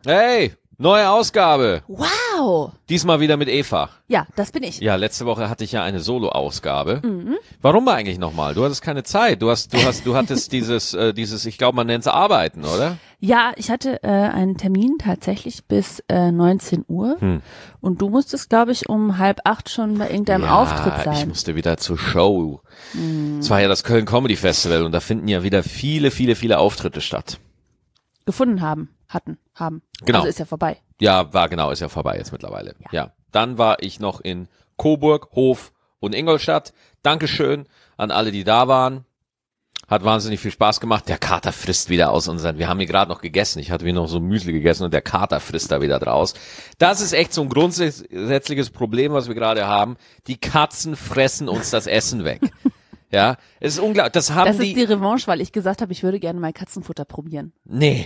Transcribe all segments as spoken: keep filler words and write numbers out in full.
Hey, neue Ausgabe. Wow. Diesmal wieder mit Eva. Ja, das bin ich. Ja, letzte Woche hatte ich ja eine Solo-Ausgabe. Mhm. Warum eigentlich nochmal? Du hattest keine Zeit. Du hast, du hast, du hattest dieses, äh, dieses, ich glaube, man nennt es Arbeiten, oder? Ja, ich hatte äh, einen Termin tatsächlich bis äh, neunzehn Uhr Hm. und du musstest, glaube ich, um halb acht schon bei irgendeinem ja, Auftritt sein. Ich musste wieder zur Show. Es mhm. war ja das Köln Comedy Festival und da finden ja wieder viele, viele, viele Auftritte statt. Gefunden haben, hatten, haben. Genau. Also ist ja vorbei. Ja, war genau, ist ja vorbei jetzt mittlerweile. Ja. ja. Dann war ich noch in Coburg, Hof und Ingolstadt. Dankeschön an alle, die da waren. Hat wahnsinnig viel Spaß gemacht. Der Kater frisst wieder aus unseren, wir haben hier gerade noch gegessen. Ich hatte wie noch so Müsli gegessen und der Kater frisst da wieder draus. Das ist echt so ein grundsätzliches Problem, was wir gerade haben. Die Katzen fressen uns das Essen weg. Ja, es ist unglaublich. Das haben das ist die, die Revanche, weil ich gesagt habe, ich würde gerne mal Katzenfutter probieren. Nee,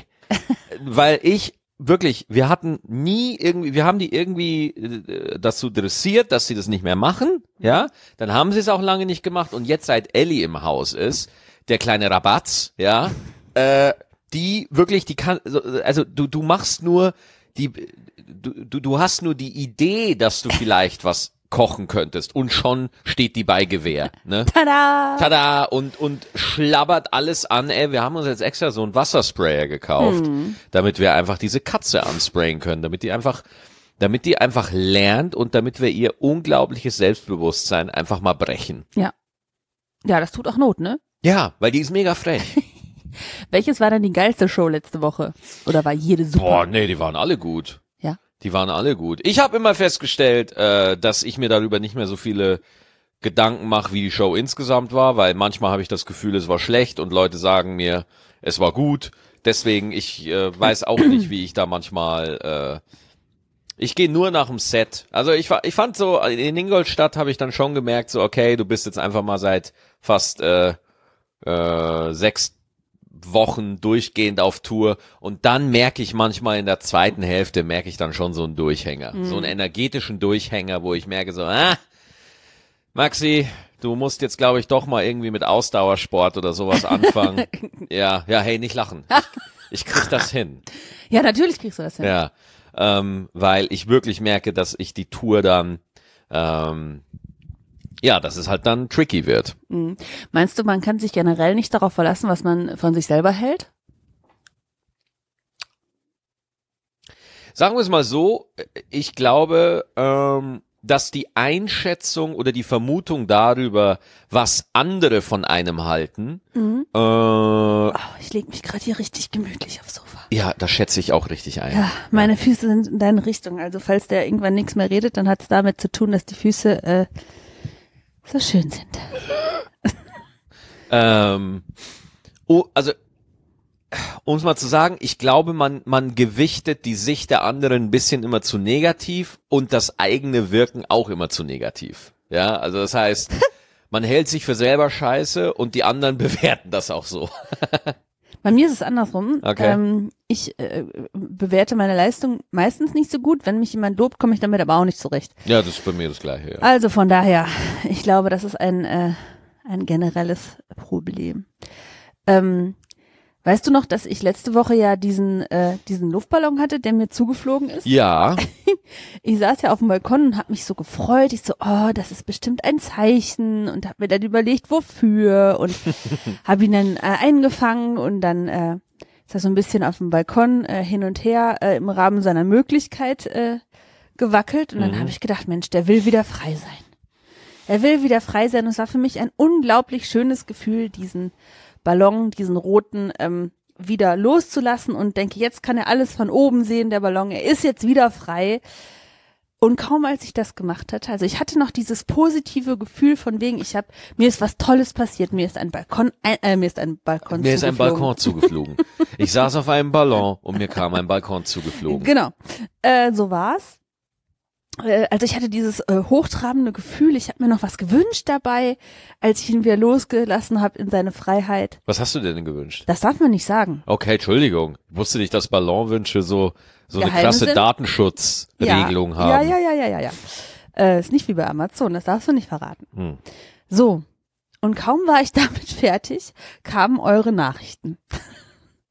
weil ich wirklich, wir hatten nie irgendwie, wir haben die irgendwie äh, dazu dressiert, dass sie das nicht mehr machen. Ja, dann haben sie es auch lange nicht gemacht und jetzt seit Ellie im Haus ist, der kleine Rabatz, ja, äh, die wirklich, die kann, also du du machst nur die, du du du hast nur die Idee, dass du vielleicht was kochen könntest und schon steht die bei Gewehr, ne? Tada! Tada! Und und schlabbert alles an, ey. Wir haben uns jetzt extra so einen Wassersprayer gekauft, hm. damit wir einfach diese Katze ansprayen können, damit die einfach damit die einfach lernt und damit wir ihr unglaubliches Selbstbewusstsein einfach mal brechen. Ja. Ja, das tut auch Not, ne? Ja, weil die ist mega frech. Welches war denn die geilste Show letzte Woche? Oder war jede super? Boah, nee, die waren alle gut. Ja. Die waren alle gut. Ich habe immer festgestellt, äh, dass ich mir darüber nicht mehr so viele Gedanken mache, wie die Show insgesamt war, weil manchmal habe ich das Gefühl, es war schlecht und Leute sagen mir, es war gut. Deswegen, ich äh, weiß auch nicht, wie ich da manchmal... Äh, ich gehe nur nach dem Set. Also ich, ich fand so, in Ingolstadt habe ich dann schon gemerkt, so okay, du bist jetzt einfach mal seit fast äh, äh, sechs Wochen durchgehend auf Tour und dann merke ich manchmal in der zweiten Hälfte, merke ich dann schon so einen Durchhänger. Mhm. So einen energetischen Durchhänger, wo ich merke so, ah, Maxi, du musst jetzt glaube ich doch mal irgendwie mit Ausdauersport oder sowas anfangen. ja, ja, hey, nicht lachen. Ich, ich krieg das hin. Ja, natürlich kriegst du das hin. Ja. Ähm, weil ich wirklich merke, dass ich die Tour dann, ähm, ja, dass es halt dann tricky wird. Mhm. Meinst du, man kann sich generell nicht darauf verlassen, was man von sich selber hält? Sagen wir es mal so, ich glaube, ähm, dass die Einschätzung oder die Vermutung darüber, was andere von einem halten, mhm. äh, oh, ich lege mich gerade hier richtig gemütlich aufs Sofa. Ja, das schätze ich auch richtig ein. Ja, meine ja. Füße sind in deine Richtung. Also falls der irgendwann nichts mehr redet, dann hat es damit zu tun, dass die Füße äh, so schön sind. ähm, oh, also um es mal zu sagen, ich glaube, man man gewichtet die Sicht der anderen ein bisschen immer zu negativ und das eigene Wirken auch immer zu negativ. Ja, also das heißt, man hält sich für selber scheiße und die anderen bewerten das auch so. Bei mir ist es andersrum. Okay. Ähm, ich äh, bewerte meine Leistung meistens nicht so gut. Wenn mich jemand lobt, komme ich damit aber auch nicht zurecht. Ja, das ist bei mir das Gleiche. Ja. Also von daher, ich glaube, das ist ein äh, ein generelles Problem. Ähm, weißt du noch, dass ich letzte Woche ja diesen äh, diesen Luftballon hatte, der mir zugeflogen ist? Ja. Ich saß ja auf dem Balkon und habe mich so gefreut. Ich so, oh, das ist bestimmt ein Zeichen und habe mir dann überlegt, wofür und habe ihn dann äh, eingefangen und dann äh, ist er so ein bisschen auf dem Balkon äh, hin und her äh, im Rahmen seiner Möglichkeit äh, gewackelt und dann Mhm. habe ich gedacht, Mensch, der will wieder frei sein. Er will wieder frei sein und es war für mich ein unglaublich schönes Gefühl, diesen Ballon, diesen roten, ähm, wieder loszulassen und denke, jetzt kann er alles von oben sehen, der Ballon, er ist jetzt wieder frei. Und kaum als ich das gemacht hatte, also ich hatte noch dieses positive Gefühl von wegen, ich habe, mir ist was Tolles passiert, mir ist ein Balkon, äh, mir ist ein Balkon Mir zugeflogen. ist ein Balkon zugeflogen. Ich saß auf einem Ballon und mir kam ein Balkon zugeflogen. Genau, äh, so war's. Äh, also ich hatte dieses äh, hochtrabende Gefühl, ich habe mir noch was gewünscht dabei, als ich ihn wieder losgelassen habe in seine Freiheit. Was hast du dir denn gewünscht? Das darf man nicht sagen. Okay, Entschuldigung. Ich wusste nicht, dass Ballonwünsche so so eine Geheim krasse sind? Datenschutzregelung ja. haben. Ja, ja, ja, ja, ja, ja. Äh, ist nicht wie bei Amazon, das darfst du nicht verraten. Hm. So, und kaum war ich damit fertig, kamen eure Nachrichten.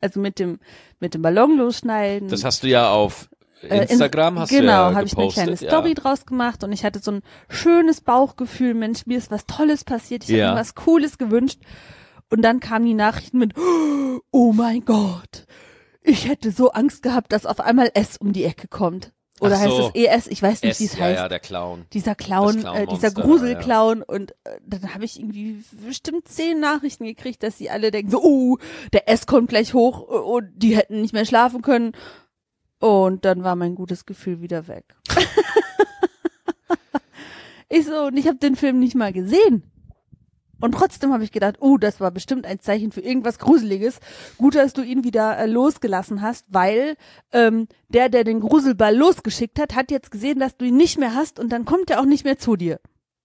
Also mit dem, mit dem Ballon losschneiden. Das hast du ja auf Instagram, äh, in, hast genau, du ja habe ich eine kleine gepostet, Story ja. draus gemacht und ich hatte so ein schönes Bauchgefühl, Mensch, mir ist was Tolles passiert, ich Ja. habe mir was Cooles gewünscht. Und dann kamen die Nachrichten mit, oh mein Gott, ich hätte so Angst gehabt, dass auf einmal S um die Ecke kommt. Oder Ach heißt so. es E S? Ich weiß nicht, S, wie es ja, heißt. ja, der Clown. Dieser Clown, Das äh, dieser Clown-Monster, Gruselclown. Und äh, dann habe ich irgendwie bestimmt zehn Nachrichten gekriegt, dass sie alle denken so, oh, der S kommt gleich hoch und die hätten nicht mehr schlafen können. Und dann war mein gutes Gefühl wieder weg. Ich so, und ich habe den Film nicht mal gesehen. Und trotzdem habe ich gedacht, oh, das war bestimmt ein Zeichen für irgendwas Gruseliges. Gut, dass du ihn wieder äh, losgelassen hast, weil ähm, der, der den Gruselball losgeschickt hat, hat jetzt gesehen, dass du ihn nicht mehr hast und dann kommt er auch nicht mehr zu dir.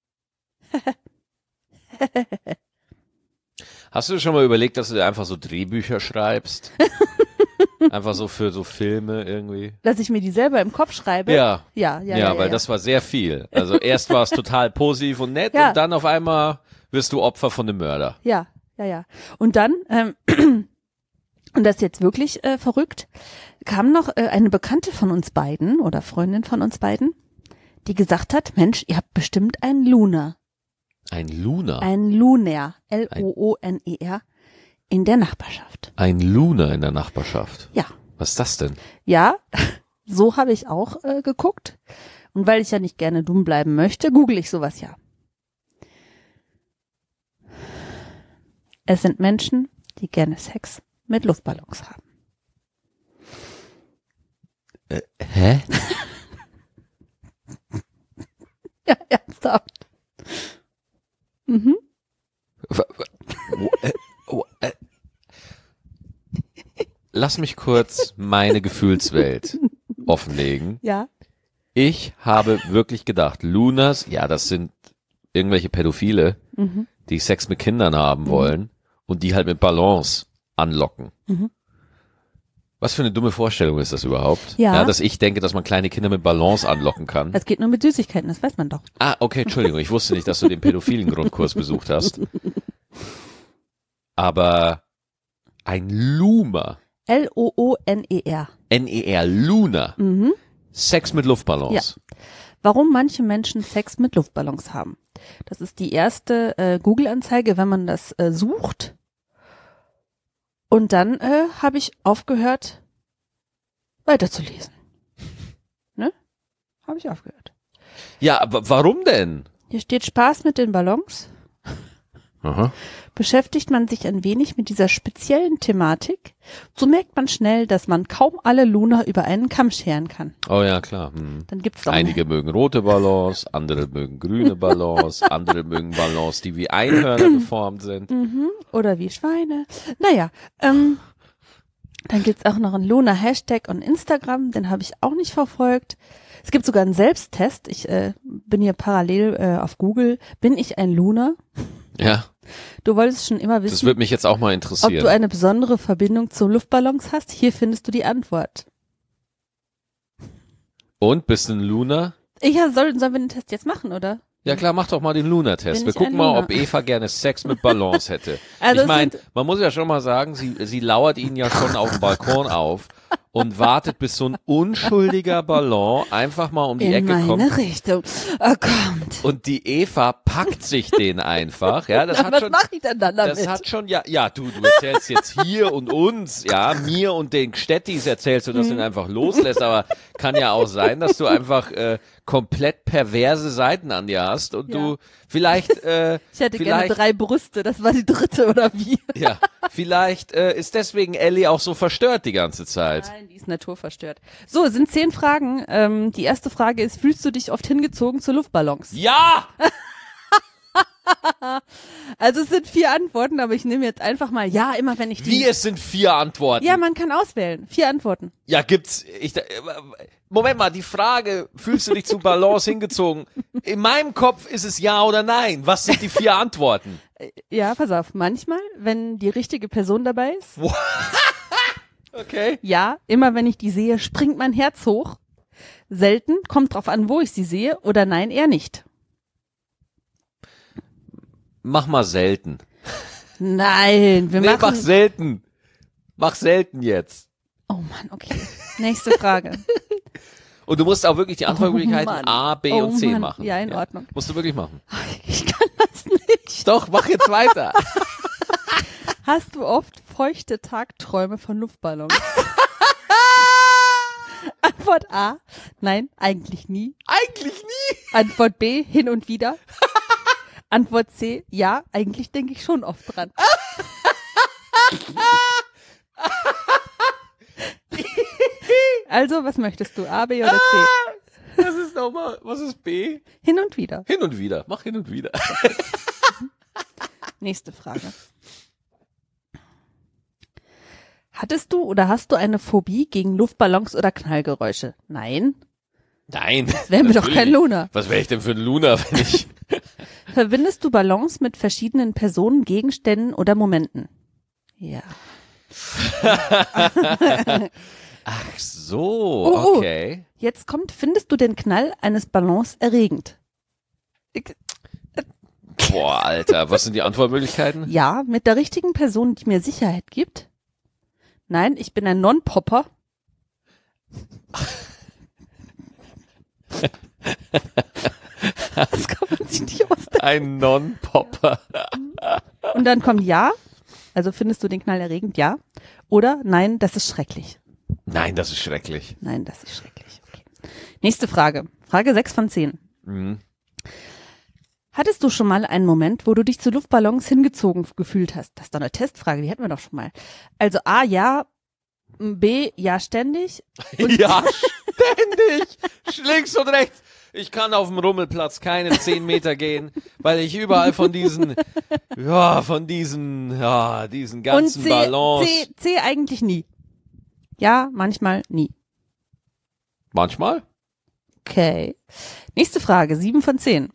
Hast du schon mal überlegt, dass du dir einfach so Drehbücher schreibst? Einfach so für so Filme irgendwie? Dass ich mir die selber im Kopf schreibe? Ja. Ja, ja, Ja, ja. ja weil ja. das war sehr viel. Also erst war es total positiv und nett Ja. und dann auf einmal wirst du Opfer von einem Mörder. Ja, ja, ja. Und dann, ähm, und das ist jetzt wirklich äh, verrückt, kam noch äh, eine Bekannte von uns beiden oder Freundin von uns beiden, die gesagt hat, Mensch, ihr habt bestimmt einen Lunar. Ein Lunar? Ein Lunar, L O O N E R, in der Nachbarschaft. Ein Lunar in der Nachbarschaft? Ja. Was ist das denn? Ja, so habe ich auch äh, geguckt. Und weil ich ja nicht gerne dumm bleiben möchte, google ich sowas ja. Es sind Menschen, die gerne Sex mit Luftballons haben. Äh, hä? Ja, ernsthaft. Mhm. Wo, äh, wo, äh. Lass mich kurz meine Gefühlswelt offenlegen. Ja. Ich habe wirklich gedacht, Lunas, ja, das sind irgendwelche Pädophile, Mhm. die Sex mit Kindern haben wollen und die halt mit Ballons anlocken. Mhm. Was für eine dumme Vorstellung ist das überhaupt? Ja. Dass ich denke, dass man kleine Kinder mit Ballons anlocken kann. Das geht nur mit Süßigkeiten, das weiß man doch. Ah, okay, Entschuldigung, ich wusste nicht, dass du den pädophilen Grundkurs besucht hast. Aber ein Luma, L O O N E R. N E R, Luna, Mhm. Sex mit Luftballons. Warum manche Menschen Sex mit Luftballons haben. Das ist die erste äh, Google-Anzeige, wenn man das äh, sucht. Und dann äh, habe ich aufgehört, weiterzulesen. Ne? Habe ich aufgehört. Ja, aber warum denn? Hier steht Spaß mit den Ballons. Aha. Beschäftigt man sich ein wenig mit dieser speziellen Thematik, so merkt man schnell, dass man kaum alle Luna über einen Kamm scheren kann. Oh ja, klar. Hm. Dann gibt's doch Einige mögen rote Ballons, andere mögen grüne Ballons, andere mögen Ballons, die wie Einhörner geformt sind. Mhm. Oder wie Schweine. Naja, ähm, dann gibt's auch noch einen Luna-Hashtag und Instagram, den habe ich auch nicht verfolgt. Es gibt sogar einen Selbsttest. Ich äh, bin hier parallel äh, auf Google. Bin ich ein Luna? Ja, Du wolltest schon immer das wissen, würde mich jetzt auch mal ob interessieren. du eine besondere Verbindung zu Luftballons hast. Hier findest du die Antwort. Und, bist du ein Luna? Ich ja, soll, sollen wir den Test jetzt machen, oder? Ja klar, mach doch mal den Luna-Test. Bin Wir ich gucken ein mal, Luna? ob Eva gerne Sex mit Ballons hätte. Also ich es meine, sind- man muss ja schon mal sagen, sie, sie lauert ihn ja schon auf dem Balkon auf und wartet, bis so ein unschuldiger Ballon einfach mal um die In Ecke meine kommt. Richtung. Oh, kommt. Und die Eva packt sich den einfach. Ja, das Na, hat was schon, mache ich denn dann damit? das hat schon, ja, ja, du, du erzählst jetzt hier und uns, ja, mir und den Gstettis erzählst du, dass Mhm. du ihn einfach loslässt, aber kann ja auch sein, dass du einfach äh, komplett perverse Seiten an dir hast und Ja. du vielleicht, äh, ich hätte vielleicht, gerne drei Brüste, das war die dritte, oder wie? ja, vielleicht äh, ist deswegen Ellie auch so verstört die ganze Zeit. Nein, die ist naturverstört. So, es sind zehn Fragen. Ähm, die erste Frage ist, fühlst du dich oft hingezogen zu Luftballons? Ja! Also es sind vier Antworten, aber ich nehme jetzt einfach mal ja, immer wenn ich die... Wie, es sind vier Antworten. Ja, man kann auswählen. Vier Antworten. Ja, gibt's. Ich, äh, Moment mal, die Frage, fühlst du dich zu Ballons hingezogen? In meinem Kopf ist es ja oder nein. Was sind die vier Antworten? Ja, pass auf. Manchmal, wenn die richtige Person dabei ist. Okay. Ja, immer wenn ich die sehe, springt mein Herz hoch. Selten, kommt drauf an, wo ich sie sehe. Oder nein, eher nicht. Mach mal selten. Nein, wir Nee, mach machen... selten. Mach selten jetzt. Oh Mann, okay. Nächste Frage. Und du musst auch wirklich die Antwortmöglichkeiten Mann. A, B Oh und C Mann. machen. Ja, in Ordnung. Musst du wirklich machen. Ich kann das nicht. Doch, mach jetzt weiter. Hast du oft feuchte Tagträume von Luftballons? Antwort A, nein, eigentlich nie. Eigentlich nie. Antwort B, hin und wieder. Antwort C, ja, eigentlich denke ich schon oft dran. Also, was möchtest du, A, B oder C? Das ist nochmal, was ist B? Hin und wieder. Hin und wieder, mach hin und wieder. Nächste Frage. Hattest du oder hast du eine Phobie gegen Luftballons oder Knallgeräusche? Nein. Nein. Das wären wir doch kein Luna. Was wäre ich denn für ein Luna, wenn ich... Verbindest du Ballons mit verschiedenen Personen, Gegenständen oder Momenten? Ja. Ach so, Oh, oh. okay. Jetzt kommt, findest du den Knall eines Ballons erregend? Ich, Boah, Alter, was sind die Antwortmöglichkeiten? ja, mit der richtigen Person, die mir Sicherheit gibt. Nein, ich bin ein Non-Popper. Das kann man sich nicht ausdenken. Ein Non-Popper. Und dann kommt ja, also findest du den Knall erregend, ja. Oder nein, das ist schrecklich. Nein, das ist schrecklich. Nein, das ist schrecklich. Okay. Nächste Frage. Frage sechs von zehn. Mhm. Hattest du schon mal einen Moment, wo du dich zu Luftballons hingezogen gefühlt hast? Das ist doch eine Testfrage, die hatten wir doch schon mal. Also A, ja, B, ja, ständig. Und Ja, ständig. Links und rechts. Ich kann auf dem Rummelplatz keine zehn Meter gehen, weil ich überall von diesen, ja, von diesen, ja, diesen ganzen und C, Ballons. C, C eigentlich nie. Ja, manchmal nie. Manchmal? Okay. Nächste Frage, sieben von zehn.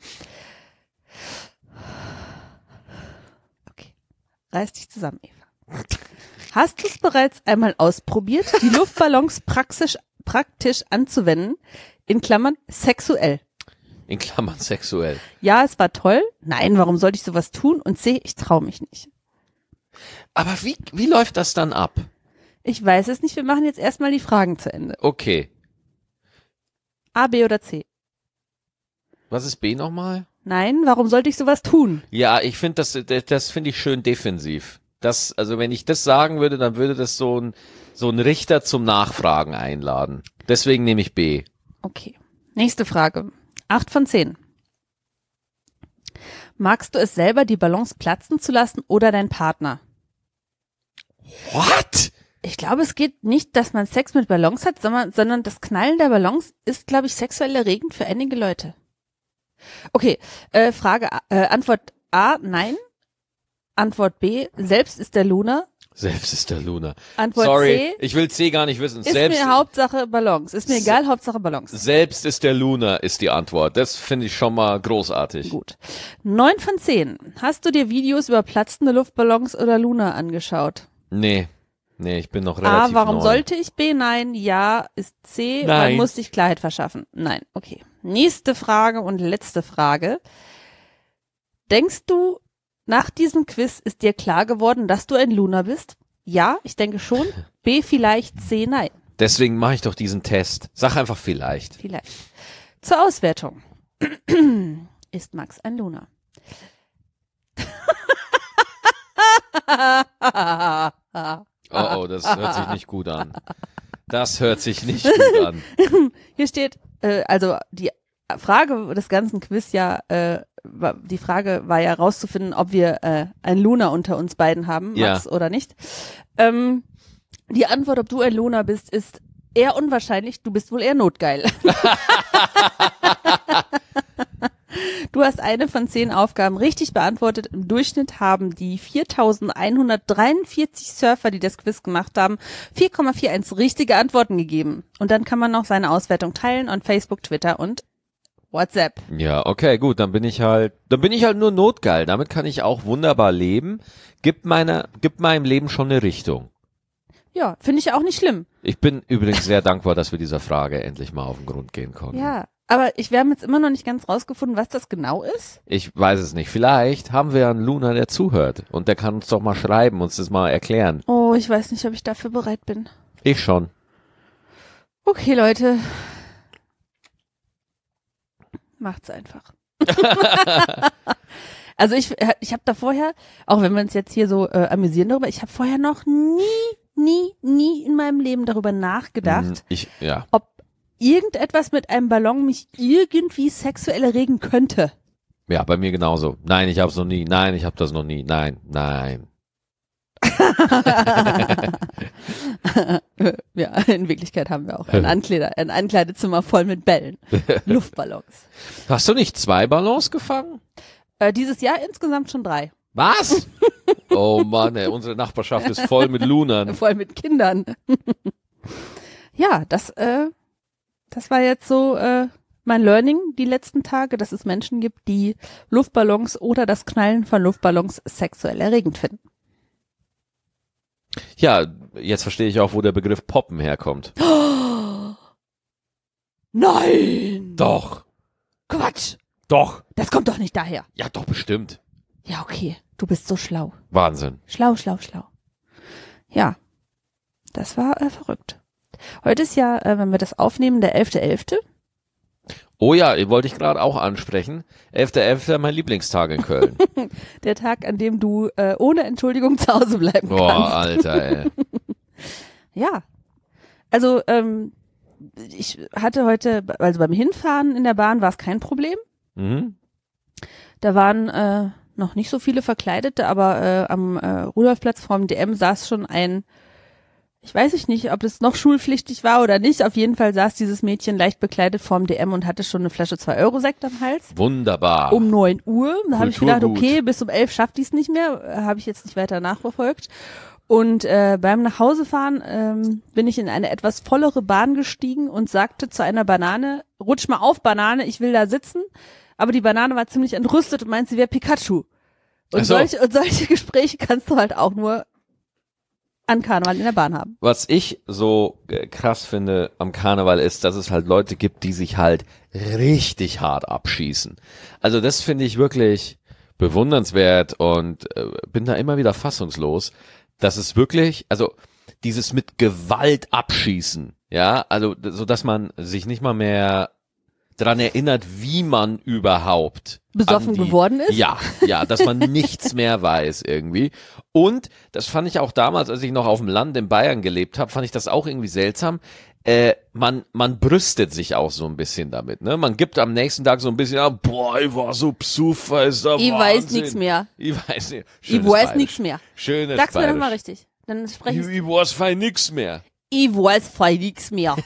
Okay. Reiß dich zusammen, Eva. Hast du es bereits einmal ausprobiert, die Luftballons praktisch, praktisch anzuwenden? In Klammern sexuell. In Klammern sexuell. Ja, es war toll. Nein, warum sollte ich sowas tun? Und C, ich traue mich nicht. Aber wie, wie läuft das dann ab? Ich weiß es nicht. Wir machen jetzt erstmal die Fragen zu Ende. Okay. A, B oder C? Was ist B nochmal? Nein, warum sollte ich sowas tun? Ja, ich finde das, das, das finde ich schön defensiv. Das, also wenn ich das sagen würde, dann würde das so ein, so ein Richter zum Nachfragen einladen. Deswegen nehme ich B. Okay. Nächste Frage. Acht von zehn. Magst du es selber, die Ballons platzen zu lassen oder dein Partner? What? Ich glaube, es geht nicht, dass man Sex mit Ballons hat, sondern, sondern das Knallen der Ballons ist, glaube ich, sexuell erregend für einige Leute. Okay, äh, Frage, äh, Antwort A, nein. Antwort B, selbst ist der Luna. Selbst ist der Luna. Antwort Sorry, C, ich will C gar nicht wissen. ist Selbst, mir Hauptsache Ballons. Ist mir egal, Hauptsache Ballons. selbst ist der Luna ist die Antwort. Das finde ich schon mal großartig. Gut. Neun von zehn. Hast du dir Videos über platzende Luftballons oder Luna angeschaut? Nee, nee, ich bin noch A, relativ warum neu. sollte ich? B, nein. Ja, ist C. Man Nein. muss sich Klarheit verschaffen. Nein, okay. Nächste Frage und letzte Frage. Denkst du, nach diesem Quiz ist dir klar geworden, dass du ein Luna bist? Ja, ich denke schon. B, vielleicht. C, nein. Deswegen mache ich doch diesen Test. Sag einfach vielleicht. Vielleicht. Zur Auswertung. Ist Max ein Luna? Oh, oh, das hört sich nicht gut an. Das hört sich nicht gut an. Hier steht, äh, also die Frage des ganzen Quiz ja, äh, war, die Frage war ja rauszufinden, ob wir äh, ein Luna unter uns beiden haben, Max, Ja. oder nicht. Ähm, die Antwort, ob du ein Luna bist, ist eher unwahrscheinlich. Du bist wohl eher notgeil. Du hast eine von zehn Aufgaben richtig beantwortet. Im Durchschnitt haben die viertausendeinhundertdreiundvierzig Surfer, die das Quiz gemacht haben, vier Komma einundvierzig richtige Antworten gegeben. Und dann kann man noch seine Auswertung teilen on Facebook, Twitter und WhatsApp. Ja, okay, gut, dann bin ich halt, dann bin ich halt nur notgeil. Damit kann ich auch wunderbar leben. Gibt meiner, gibt meinem Leben schon eine Richtung. Ja, finde ich auch nicht schlimm. Ich bin übrigens sehr dankbar, dass wir dieser Frage endlich mal auf den Grund gehen konnten. Ja, Aber ich, wir haben jetzt immer noch nicht ganz rausgefunden, was das genau ist. Ich weiß es nicht. Vielleicht haben wir einen Luna, der zuhört. Und der kann uns doch mal schreiben, uns das mal erklären. Oh, ich weiß nicht, ob ich dafür bereit bin. Ich schon. Okay, Leute. Macht's einfach. Also ich, ich habe da vorher, auch wenn wir uns jetzt hier so äh, amüsieren darüber, ich habe vorher noch nie, nie, nie in meinem Leben darüber nachgedacht, Ich, ja. ob irgendetwas mit einem Ballon mich irgendwie sexuell erregen könnte. Ja, bei mir genauso. Nein, ich hab's noch nie. Nein, ich hab das noch nie. Nein, nein. Ja, in Wirklichkeit haben wir auch ein, Ankleider, ein Ankleidezimmer voll mit Bällen. Luftballons. Hast du nicht zwei Ballons gefangen? Äh, dieses Jahr insgesamt schon drei. Was? Oh Mann, ey, unsere Nachbarschaft ist voll mit Lunern. Voll mit Kindern. Ja, das, äh, das war jetzt so äh, mein Learning die letzten Tage, dass es Menschen gibt, die Luftballons oder das Knallen von Luftballons sexuell erregend finden. Ja, jetzt verstehe ich auch, wo der Begriff Poppen herkommt. Nein! Doch, Quatsch! doch. Das kommt doch nicht daher. Ja, doch, bestimmt. Ja, okay. Du bist so schlau. Wahnsinn. Schlau, schlau, schlau. Ja, das war äh, verrückt. Heute ist ja, äh, wenn wir das aufnehmen, der elfter elfter Oh ja, wollte ich gerade auch ansprechen. elfter elfter mein Lieblingstag in Köln. Der Tag, an dem du äh, ohne Entschuldigung zu Hause bleiben Boah, kannst. Alter, ey. Ja, also ähm, ich hatte heute, also beim Hinfahren in der Bahn war es kein Problem. Mhm. Da waren äh, noch nicht so viele Verkleidete, aber äh, am äh, Rudolfplatz vorm D M saß schon ein, ich weiß ich nicht, ob es noch schulpflichtig war oder nicht, auf jeden Fall saß dieses Mädchen leicht bekleidet vorm D M und hatte schon eine Flasche zwei Euro Sekt am Hals. Wunderbar. Um neun Uhr. Da habe ich gedacht, Kulturgut. okay, bis um elf schafft die es nicht mehr, äh, habe ich jetzt nicht weiter nachverfolgt. Und äh, beim Nachhausefahren ähm, bin ich in eine etwas vollere Bahn gestiegen und sagte zu einer Banane, rutsch mal auf, Banane, ich will da sitzen. Aber die Banane war ziemlich entrüstet und meint, sie wäre Pikachu. Und, Ach so. solche, und solche Gespräche kannst du halt auch nur an Karneval in der Bahn haben. Was ich so äh, krass finde am Karneval ist, dass es halt Leute gibt, die sich halt richtig hart abschießen. Also das finde ich wirklich bewundernswert und äh, bin da immer wieder fassungslos, dass es wirklich, also dieses mit Gewalt abschießen, ja, also so dass man sich nicht mal mehr dran erinnert, wie man überhaupt Besoffen an die, geworden ist? Ja, ja, dass man nichts mehr weiß irgendwie. Und das fand ich auch damals, als ich noch auf dem Land in Bayern gelebt habe, fand ich das auch irgendwie seltsam. Äh, man man brüstet sich auch so ein bisschen damit, ne? Man gibt am nächsten Tag so ein bisschen, ah, boah, ich war so psufer, ist der Ich Wahnsinn. weiß nichts mehr. Ich weiß nicht. Ich Schönes weiß Bayerisch. nichts mehr. Schönes Sag's mir doch Bayerisch. mal richtig. Dann spreche Ich, ich. ich weiß fein nix mehr. Ich weiß fein nichts mehr.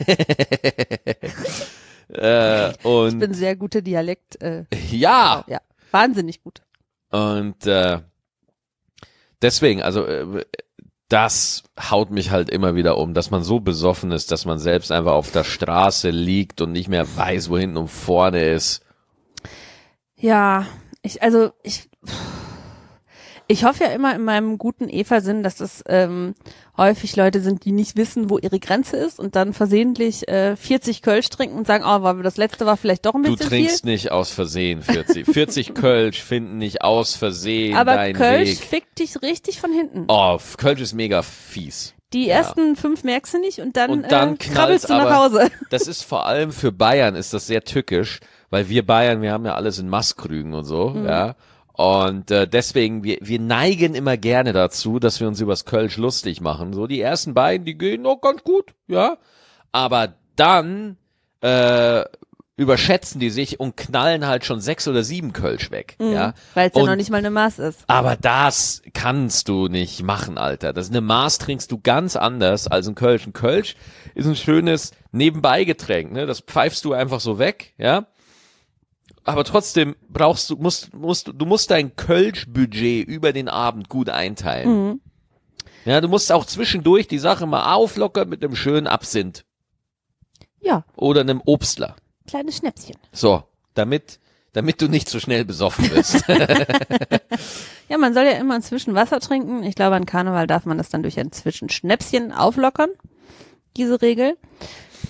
Äh, Ich und bin sehr guter Dialekt. Äh, ja, ja, wahnsinnig gut. und äh, deswegen, also äh, das haut mich halt immer wieder um, dass man so besoffen ist, dass man selbst einfach auf der Straße liegt und nicht mehr weiß, wo hinten und vorne ist. Ja, ich, also ich, ich hoffe ja immer in meinem guten Eva-Sinn, dass das ähm, häufig Leute sind, die nicht wissen, wo ihre Grenze ist und dann versehentlich äh, vierzig Kölsch trinken und sagen, oh, war das letzte war vielleicht doch ein Du bisschen trinkst viel. nicht aus Versehen vierzig. vierzig Kölsch finden nicht aus Versehen Aber deinen Kölsch Weg. fickt dich richtig von hinten. Oh, Kölsch ist mega fies. Die Ja. ersten fünf merkst du nicht und dann, Und dann äh, knallt's krabbelst du nach aber- Hause. Das ist vor allem für Bayern ist das sehr tückisch, weil wir Bayern, wir haben ja alles in Maßkrügen und so, Mhm. ja. Und äh, deswegen, wir, wir neigen immer gerne dazu, dass wir uns übers Kölsch lustig machen. So die ersten beiden, die gehen noch ganz gut, ja. Aber dann äh, überschätzen die sich und knallen halt schon sechs oder sieben Kölsch weg, ja. Weil es ja Und- noch nicht mal eine Maß ist. Aber das kannst du nicht machen, Alter. Das ist eine Maß trinkst du ganz anders als ein Kölsch. Ein Kölsch ist ein schönes Nebenbeigetränk, ne? Das pfeifst du einfach so weg, ja. Aber trotzdem brauchst du, musst, musst, du musst dein Kölsch-Budget über den Abend gut einteilen. Mhm. Ja, du musst auch zwischendurch die Sache mal auflockern mit einem schönen Absinth Ja, oder einem Obstler. kleines Schnäpschen. So, damit, damit du nicht so schnell besoffen wirst. Ja, man soll ja immer inzwischen Wasser trinken. Ich glaube, an Karneval darf man das dann durch ein Zwischenschnäpschen auflockern. Diese Regel. Ja,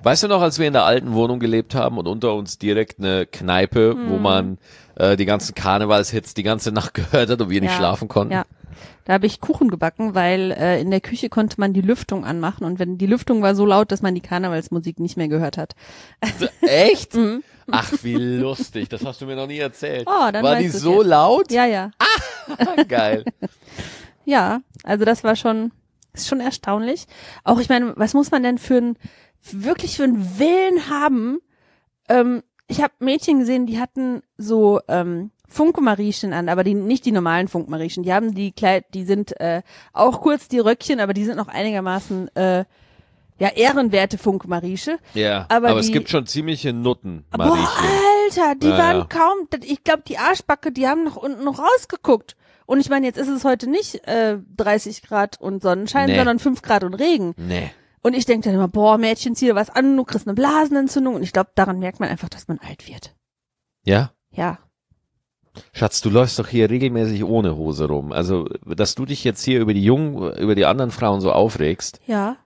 Weißt du noch, als wir in der alten Wohnung gelebt haben und unter uns direkt eine Kneipe, hm. wo man äh, die ganzen Karnevalshits die ganze Nacht gehört hat und wir nicht ja. schlafen konnten? Ja. Da habe ich Kuchen gebacken, weil äh, in der Küche konnte man die Lüftung anmachen und wenn die Lüftung war so laut, dass man die Karnevalsmusik nicht mehr gehört hat. Echt? Mhm. Ach, wie lustig. Das hast du mir noch nie erzählt. Oh, dann war die weißt so jetzt. laut? Ja, ja. Ah, geil. Ja, also das war schon, ist schon erstaunlich. Auch ich meine, was muss man denn für ein, wirklich für einen Willen haben? Ähm, ich habe Mädchen gesehen, die hatten so ähm, Funke-Mariechen an, aber die nicht die normalen Funke-Mariechen. Die haben die Kleid, die sind äh, auch kurz die Röckchen, aber die sind noch einigermaßen äh, ja ehrenwerte Funke-Mariesche. Ja, aber, aber die, es gibt schon ziemliche Nutten, boah, Mariechen. Alter, die ja, waren ja. kaum, ich glaube die Arschbacke, die haben noch unten noch rausgeguckt. Und ich meine, jetzt ist es heute nicht äh, dreißig Grad und Sonnenschein, Nee. sondern fünf Grad und Regen. Nee. Und ich denke dann immer, boah, Mädchen, zieh dir was an, du kriegst eine Blasenentzündung. Und ich glaube, daran merkt man einfach, dass man alt wird. Ja? Ja. Schatz, du läufst doch hier regelmäßig ohne Hose rum. Also, dass du dich jetzt hier über die Jungen, über die anderen Frauen so aufregst. Ja.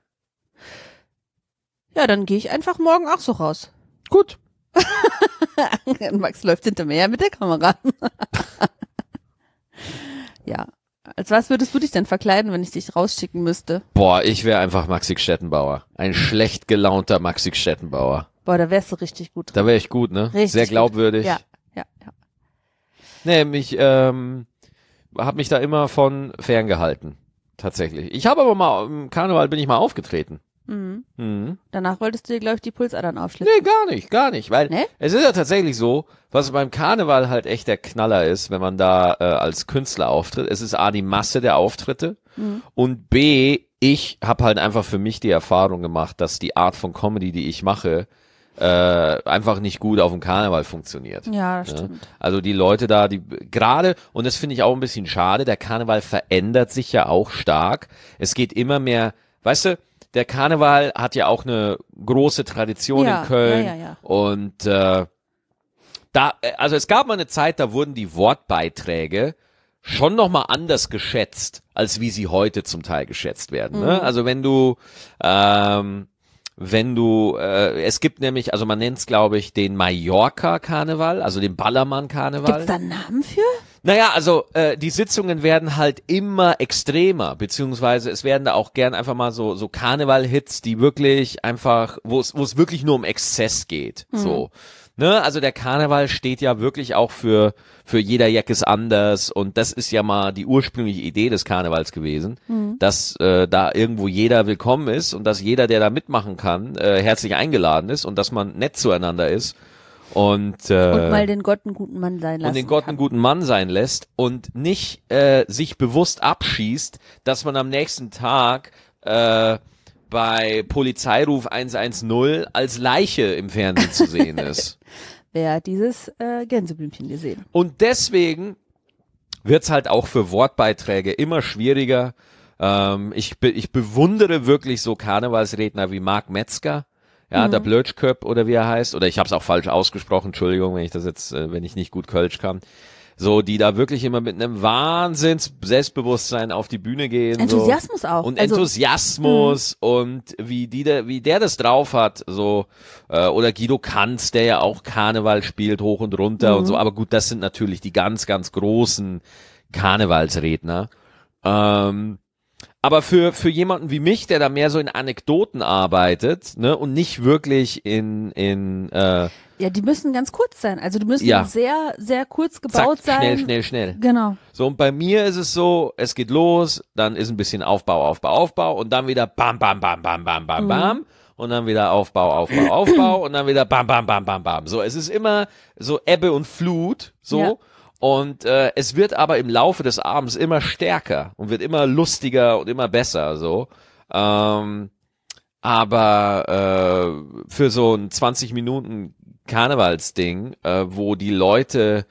Ja, dann gehe ich einfach morgen auch so raus. Gut. Max läuft hinter mir her mit der Kamera. Ja. Als was würdest du dich denn verkleiden, wenn ich dich rausschicken müsste? Boah, ich wäre einfach Maxi Stettenbauer. Ein schlecht gelaunter Maxi Stettenbauer. Boah, da wärst du richtig gut. Da wäre ich gut, ne? Richtig Sehr glaubwürdig. Ja, ja, ja. Nee, mich, ähm, hab mich da immer von ferngehalten. Tatsächlich. Ich habe aber mal, im Karneval bin ich mal aufgetreten. Mhm. Mhm. Danach wolltest du dir, glaube ich, die Pulsadern aufschlitzen. Nee, gar nicht, gar nicht. Weil Nee? es ist ja tatsächlich so, was beim Karneval halt echt der Knaller ist, wenn man da äh, als Künstler auftritt. Es ist A, die Masse der Auftritte Mhm. und B, ich habe halt einfach für mich die Erfahrung gemacht, dass die Art von Comedy, die ich mache, äh, einfach nicht gut auf dem Karneval funktioniert. Ja, das Ja. stimmt. Also die Leute da, die gerade, und das finde ich auch ein bisschen schade, der Karneval verändert sich ja auch stark. Es geht immer mehr, weißt du, der Karneval hat ja auch eine große Tradition Ja, in Köln ja, ja, ja. und äh, da, also es gab mal eine Zeit, da wurden die Wortbeiträge schon nochmal anders geschätzt, als wie sie heute zum Teil geschätzt werden. Ne? Mhm. Also wenn du ähm, wenn du, äh, es gibt nämlich, also man nennt es, glaube ich, den Mallorca-Karneval, also den Ballermann-Karneval. Gibt's da einen Namen für? Naja, also äh, die Sitzungen werden halt immer extremer, beziehungsweise es werden da auch gern einfach mal so so Karneval-Hits, die wirklich einfach, wo es wo es wirklich nur um Exzess geht, Mhm. so. Ne, also der Karneval steht ja wirklich auch für für jeder Jack ist anders und das ist ja mal die ursprüngliche Idee des Karnevals gewesen, Mhm. dass äh, da irgendwo jeder willkommen ist und dass jeder, der da mitmachen kann, äh, herzlich eingeladen ist und dass man nett zueinander ist und äh, Und mal den Gott einen guten Mann sein lassen. und den Gott einen guten Mann sein lässt und nicht äh, sich bewusst abschießt, dass man am nächsten Tag äh, bei Polizeiruf hundertzehn als Leiche im Fernsehen zu sehen ist. Wer hat dieses äh, Gänseblümchen gesehen? Und deswegen wird's halt auch für Wortbeiträge immer schwieriger. Ähm, ich, be ich bewundere wirklich so Karnevalsredner wie Marc Metzger. Ja, Mhm. der Blötschköp oder wie er heißt, oder ich habe es auch falsch ausgesprochen, Entschuldigung, wenn ich das jetzt, äh, wenn ich nicht gut Kölsch kann. So, die da wirklich immer mit einem Wahnsinns Selbstbewusstsein auf die Bühne gehen. Enthusiasmus so. auch. Und Also- Enthusiasmus und wie die da, wie der das drauf hat, so, äh, oder Guido Kanz, der ja auch Karneval spielt, hoch und runter Mhm. und so. Aber gut, das sind natürlich die ganz, ganz großen Karnevalsredner. Ähm, aber für, für jemanden wie mich, der da mehr so in Anekdoten arbeitet, ne, und nicht wirklich in, in, äh, Ja, die müssen ganz kurz sein. Also die müssen Ja. sehr, sehr kurz gebaut zack, sein. schnell, schnell, schnell. Genau. So, und bei mir ist es so, es geht los, dann ist ein bisschen Aufbau, Aufbau, Aufbau und dann wieder bam, bam, bam, bam, bam, bam, Mhm. bam und dann wieder Aufbau, Aufbau, Aufbau und dann wieder bam, bam, bam, bam, bam. So, es ist immer so Ebbe und Flut, so. Ja. Und äh, es wird aber im Laufe des Abends immer stärker und wird immer lustiger und immer besser, so. Ähm, aber äh, für so ein zwanzig Minuten Karnevalsding, äh, wo die Leute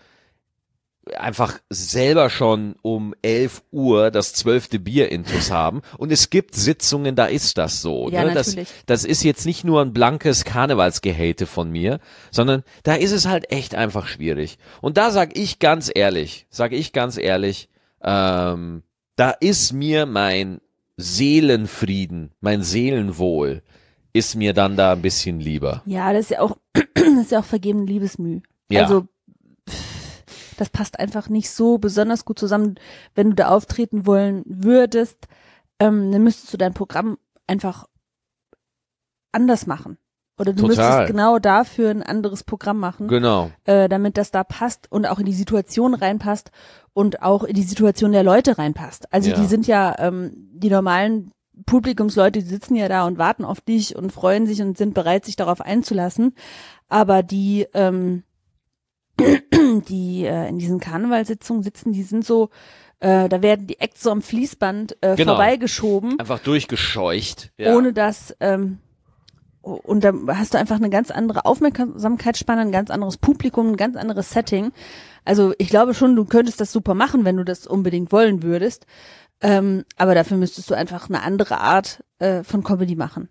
einfach selber schon um elf Uhr das zwölfte Bier intus haben. Und es gibt Sitzungen, da ist das so. Ja, ne? das, natürlich. das ist jetzt nicht nur ein blankes Karnevalsgehate von mir, sondern da ist es halt echt einfach schwierig. Und da sag ich ganz ehrlich, sag ich ganz ehrlich, ähm, da ist mir mein Seelenfrieden, mein Seelenwohl ist mir dann da ein bisschen lieber. Ja, das ist ja auch, das ist ja auch vergebene Liebesmüh. Ja. Also, das passt einfach nicht so besonders gut zusammen. Wenn du da auftreten wollen würdest, ähm, dann müsstest du dein Programm einfach anders machen. Oder du Total. müsstest genau dafür ein anderes Programm machen, Genau. äh, damit das da passt und auch in die Situation reinpasst und auch in die Situation der Leute reinpasst. Also Ja. die sind ja, ähm, die normalen Publikumsleute, die sitzen ja da und warten auf dich und freuen sich und sind bereit, sich darauf einzulassen. Aber die, ähm, die äh, in diesen Karnevalssitzungen sitzen, die sind so, äh, da werden die Acts so am Fließband äh, Genau. vorbeigeschoben, Einfach durchgescheucht. Ja. ohne dass, ähm, und da hast du einfach eine ganz andere Aufmerksamkeitsspanne, ein ganz anderes Publikum, ein ganz anderes Setting. Also ich glaube schon, du könntest das super machen, wenn du das unbedingt wollen würdest. Ähm, aber dafür müsstest du einfach eine andere Art äh, von Comedy machen.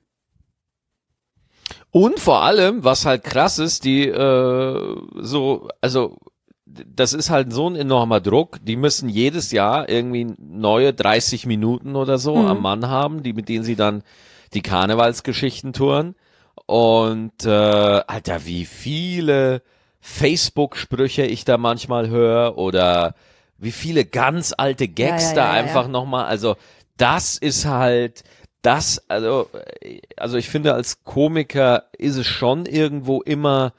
Und vor allem, was halt krass ist, die äh, so, also das ist halt so ein enormer Druck. Die müssen jedes Jahr irgendwie neue dreißig Minuten oder so Mhm. am Mann haben, die mit denen sie dann die Karnevalsgeschichten touren. Und äh, Alter, wie viele Facebook-Sprüche ich da manchmal höre oder wie viele ganz alte Gags Ja, ja, da ja, ja, einfach ja. nochmal. Also das ist halt das, also, also ich finde, als Komiker ist es schon irgendwo immer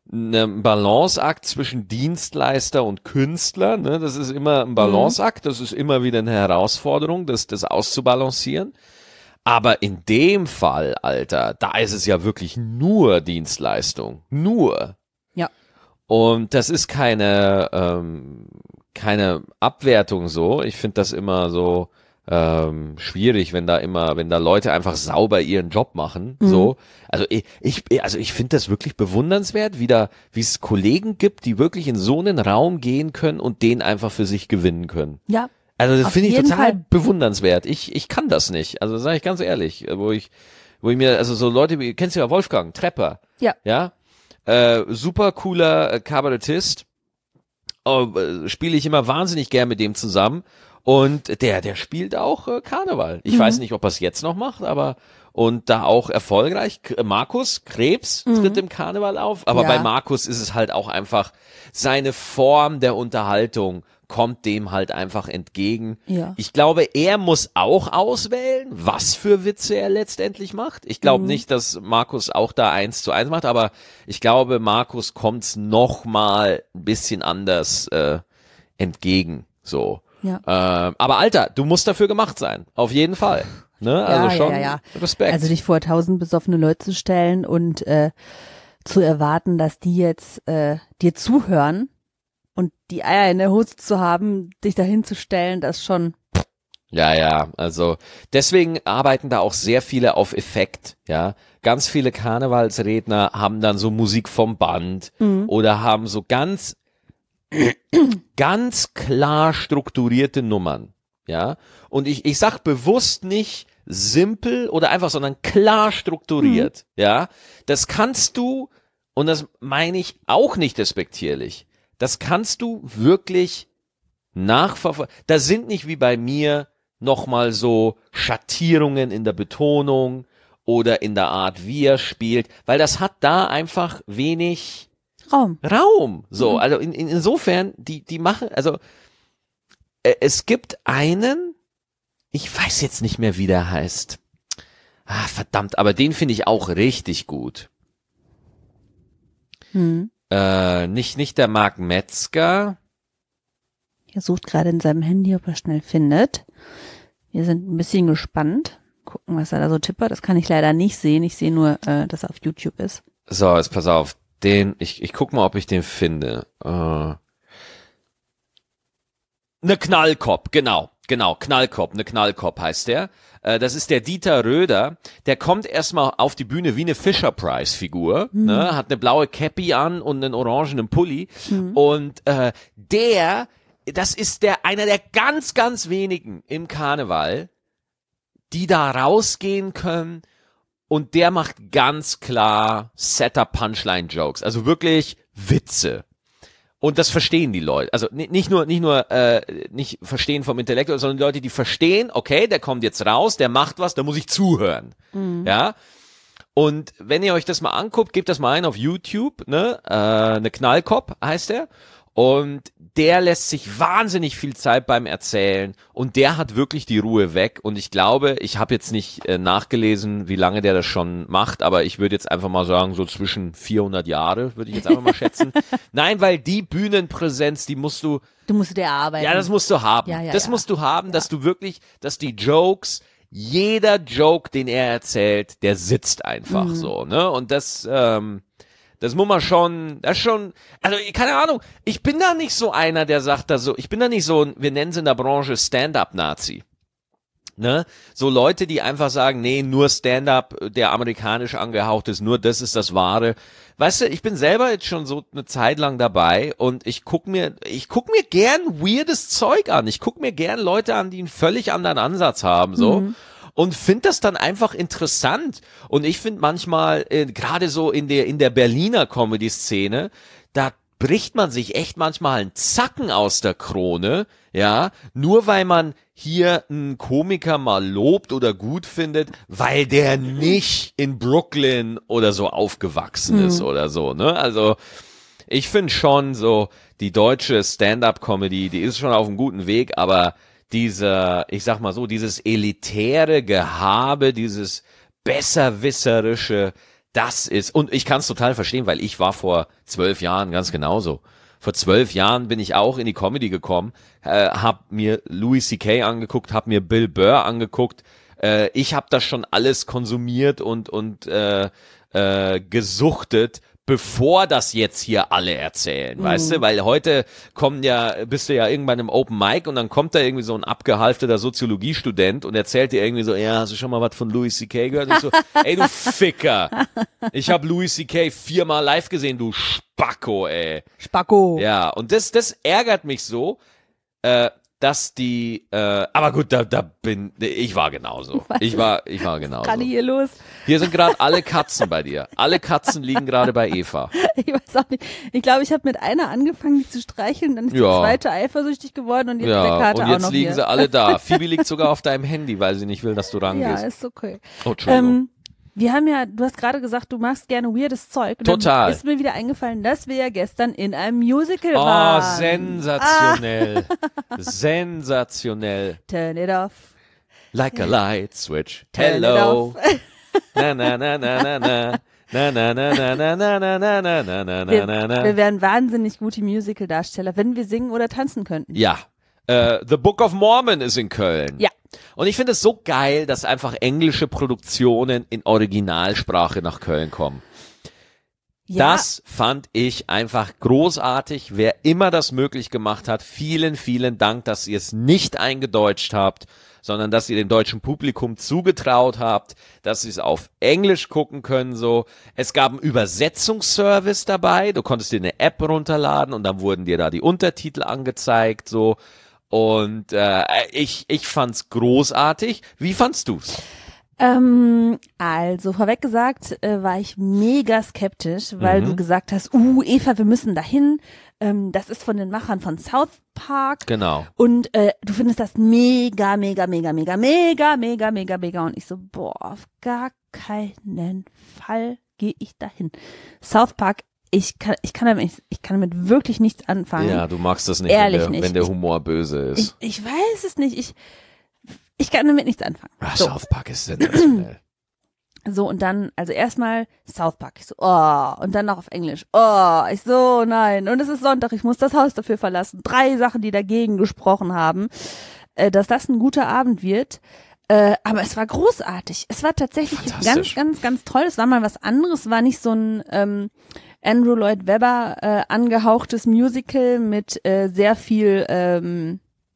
ein Balanceakt zwischen Dienstleister und Künstler. Ne? Das ist immer ein Balanceakt, das ist immer wieder eine Herausforderung, das, das auszubalancieren. Aber in dem Fall, Alter, da ist es ja wirklich nur Dienstleistung. Nur. Ja. Und das ist keine, ähm, keine Abwertung so. Ich finde das immer so ähm, schwierig, wenn da immer, wenn da Leute einfach sauber ihren Job machen. Mhm. So. Also ich, ich also ich finde das wirklich bewundernswert, wie da, wie es Kollegen gibt, die wirklich in so einen Raum gehen können und den einfach für sich gewinnen können. Ja. Also das Auf finde ich jeden total Fall. bewundernswert. Ich, ich kann das nicht. Also sage ich ganz ehrlich, wo ich, wo ich mir, also so Leute, wie, kennst du ja Wolfgang Trepper? Ja. Ja. Äh, super cooler äh, Kabarettist. Oh, äh, spiele ich immer wahnsinnig gern mit dem zusammen. Und der, der spielt auch äh, Karneval. Ich Mhm. weiß nicht, ob er es jetzt noch macht, aber und da auch erfolgreich. K Markus Krebs Mhm. tritt im Karneval auf, aber Ja. bei Markus ist es halt auch einfach seine Form der Unterhaltung kommt dem halt einfach entgegen. Ja. Ich glaube, er muss auch auswählen, was für Witze er letztendlich macht. Ich glaube Mhm. nicht, dass Markus auch da eins zu eins macht, aber ich glaube, Markus kommt's noch mal ein bisschen anders äh, entgegen. So. Ja. Äh, aber Alter, du musst dafür gemacht sein. Auf jeden Fall. Ne? Also ja, schon ja, ja. Respekt. Also dich vor tausend besoffene Leute zu stellen und äh, zu erwarten, dass die jetzt äh, dir zuhören und die Eier in der Hose zu haben, dich dahin zu stellen, das schon. Ja, ja, also deswegen arbeiten da auch sehr viele auf Effekt, ja. Ganz viele Karnevalsredner haben dann so Musik vom Band Mhm. oder haben so ganz, ganz klar strukturierte Nummern, ja. Und ich, ich sag bewusst nicht simpel oder einfach, sondern klar strukturiert, ja. Das kannst du, und das meine ich auch nicht despektierlich, das kannst du wirklich nachverfolgen. Da sind nicht wie bei mir nochmal so Schattierungen in der Betonung oder in der Art, wie er spielt, weil das hat da einfach wenig Raum. Raum. So, Mhm. also in, in, insofern, die, die machen, also äh, es gibt einen, ich weiß jetzt nicht mehr, wie der heißt. Ah, verdammt, aber den finde ich auch richtig gut. Hm. Äh, nicht, nicht der Marc Metzger. Er sucht gerade in seinem Handy, ob er schnell findet. Wir sind ein bisschen gespannt. Gucken, was er da so tippert. Das kann ich leider nicht sehen. Ich sehe nur, äh, dass er auf YouTube ist. So, jetzt pass auf. Den, ich, ich guck mal, ob ich den finde. Äh, ne Knallkopf, genau, genau, Knallkopf, ne Knallkopf heißt der. Äh, das ist der Dieter Röder. Der kommt erstmal auf die Bühne wie eine Fisher-Price-Figur, ne, hat eine blaue Cappy an und einen orangenen Pulli. Und äh, der, das ist der einer der ganz, ganz wenigen im Karneval, die da rausgehen können. Und der macht ganz klar Setup-Punchline-Jokes, also wirklich Witze. Und das verstehen die Leute. Also ni- nicht nur, nicht nur, äh, nicht verstehen vom Intellekt, sondern die Leute, die verstehen, okay, der kommt jetzt raus, der macht was, da muss ich zuhören. Ja. Und wenn ihr euch das mal anguckt, gebt das mal ein auf YouTube, ne? Äh, eine Knallkopf heißt er. Und der lässt sich wahnsinnig viel Zeit beim Erzählen und der hat wirklich die Ruhe weg und ich glaube, ich habe jetzt nicht äh, nachgelesen, wie lange der das schon macht, aber ich würde jetzt einfach mal sagen, so zwischen vierhundert Jahre, würde ich jetzt einfach mal schätzen. Nein, weil die Bühnenpräsenz, die musst du... Du musst dir erarbeiten. Ja, das musst du haben. Ja, ja, das ja. musst du haben, Ja. dass du wirklich, dass die Jokes, jeder Joke, den er erzählt, der sitzt einfach Mhm. so, ne? Und das... ähm Das muss man schon, das schon, also keine Ahnung, ich bin da nicht so einer, der sagt da so, ich bin da nicht so, ein, wir nennen es in der Branche Stand-up-Nazi. Ne? So Leute, die einfach sagen, nee, nur Stand-up, der amerikanisch angehaucht ist, nur das ist das Wahre. Weißt du, ich bin selber jetzt schon so eine Zeit lang dabei und ich guck mir, ich guck mir gern weirdes Zeug an. Ich guck mir gern Leute an, die einen völlig anderen Ansatz haben, so. Mhm. Und finde das dann einfach interessant. Und ich finde manchmal, äh, gerade so in der in der Berliner Comedy-Szene, da bricht man sich echt manchmal einen Zacken aus der Krone, ja, nur weil man hier einen Komiker mal lobt oder gut findet, weil der nicht in Brooklyn oder so aufgewachsen mhm. ist oder so, ne? Also ich finde schon so, die deutsche Stand-up-Comedy, die ist schon auf einem guten Weg, aber dieser, ich sag mal so, dieses elitäre Gehabe, dieses besserwisserische, das ist, und ich kann es total verstehen, weil ich war vor zwölf Jahren ganz genauso. Vor zwölf Jahren bin ich auch in die Comedy gekommen, äh, hab mir Louis C K angeguckt, hab mir Bill Burr angeguckt, äh, ich hab das schon alles konsumiert und, und äh, äh, gesuchtet, bevor das jetzt hier alle erzählen, mhm. weißt du, weil heute kommen ja, bist du ja irgendwann im Open Mic und dann kommt da irgendwie so ein abgehalfterter Soziologiestudent und erzählt dir irgendwie so, ja, hast du schon mal was von Louis C K gehört? Und ich so, ey, du Ficker, ich habe Louis C K viermal live gesehen, du Spacko, ey. Spacko. Ja, und das, das ärgert mich so, äh, dass die, äh, aber gut, da, da bin, ich war genauso. Was ich war, ich war genauso. Was ist gerade hier los? Hier sind gerade alle Katzen bei dir. Alle Katzen liegen gerade bei Eva. Ich weiß auch nicht. Ich glaube, ich habe mit einer angefangen, die zu streicheln, dann ist ja. die zweite eifersüchtig geworden und jetzt ja, ist der Kater und jetzt auch noch liegen hier. sie alle da. Phoebe liegt sogar auf deinem Handy, weil sie nicht will, dass du rangehst. Ja, ist okay. Oh, Entschuldigung. Ähm, wir haben ja, du hast gerade gesagt, du machst gerne weirdes Zeug. Und Total. Dann ist mir wieder eingefallen, dass wir ja gestern in einem Musical Oh, waren. sensationell. Ah. Sensationell. Turn it off. Like a light switch. Turn Hello. it off. Na, na, na, na, na, na. Na, na, na, na, na, na, na, na, na, na, na, Wir, na, na. wir wären wahnsinnig gute Musical-Darsteller, wenn wir singen oder tanzen könnten. Ja. Uh, The Book of Mormon ist in Köln. Ja. Und ich finde es so geil, dass einfach englische Produktionen in Originalsprache nach Köln kommen. Ja. Das fand ich einfach großartig. Wer immer das möglich gemacht hat, vielen, vielen Dank, dass ihr es nicht eingedeutscht habt, sondern dass ihr dem deutschen Publikum zugetraut habt, dass sie es auf Englisch gucken können, so. Es gab einen Übersetzungsservice dabei. Du konntest dir eine App runterladen und dann wurden dir da die Untertitel angezeigt, so. Und äh, ich, ich fand's großartig. Wie fandst du's? Ähm, also vorweg gesagt, äh, war ich mega skeptisch, weil Mhm. du gesagt hast, uh, Eva, wir müssen dahin. Ähm, das ist von den Machern von South Park. Genau. Und äh, du findest das mega, mega, mega, mega, mega, mega, mega, mega. Und ich so, boah, auf gar keinen Fall gehe ich dahin. South Park, ich kann, ich kann damit, ich kann damit wirklich nichts anfangen. Ja, du magst das nicht, Ehrlich wenn, der, nicht. wenn der Humor böse ist. Ich, ich weiß es nicht. Ich, ich kann damit nichts anfangen. Ach, So. South Park ist sensationell. So, und dann, also erstmal South Park. Ich so, oh, und dann noch auf Englisch. Oh, ich so, nein. Und es ist Sonntag, ich muss das Haus dafür verlassen. Drei Sachen, die dagegen gesprochen haben, äh, dass das ein guter Abend wird. Äh, aber es war großartig. Es war tatsächlich ganz, Fantastisch. ganz, ganz toll. Es war mal was anderes. War nicht so ein ähm, Andrew Lloyd Webber äh, angehauchtes Musical mit äh, sehr viel ähm,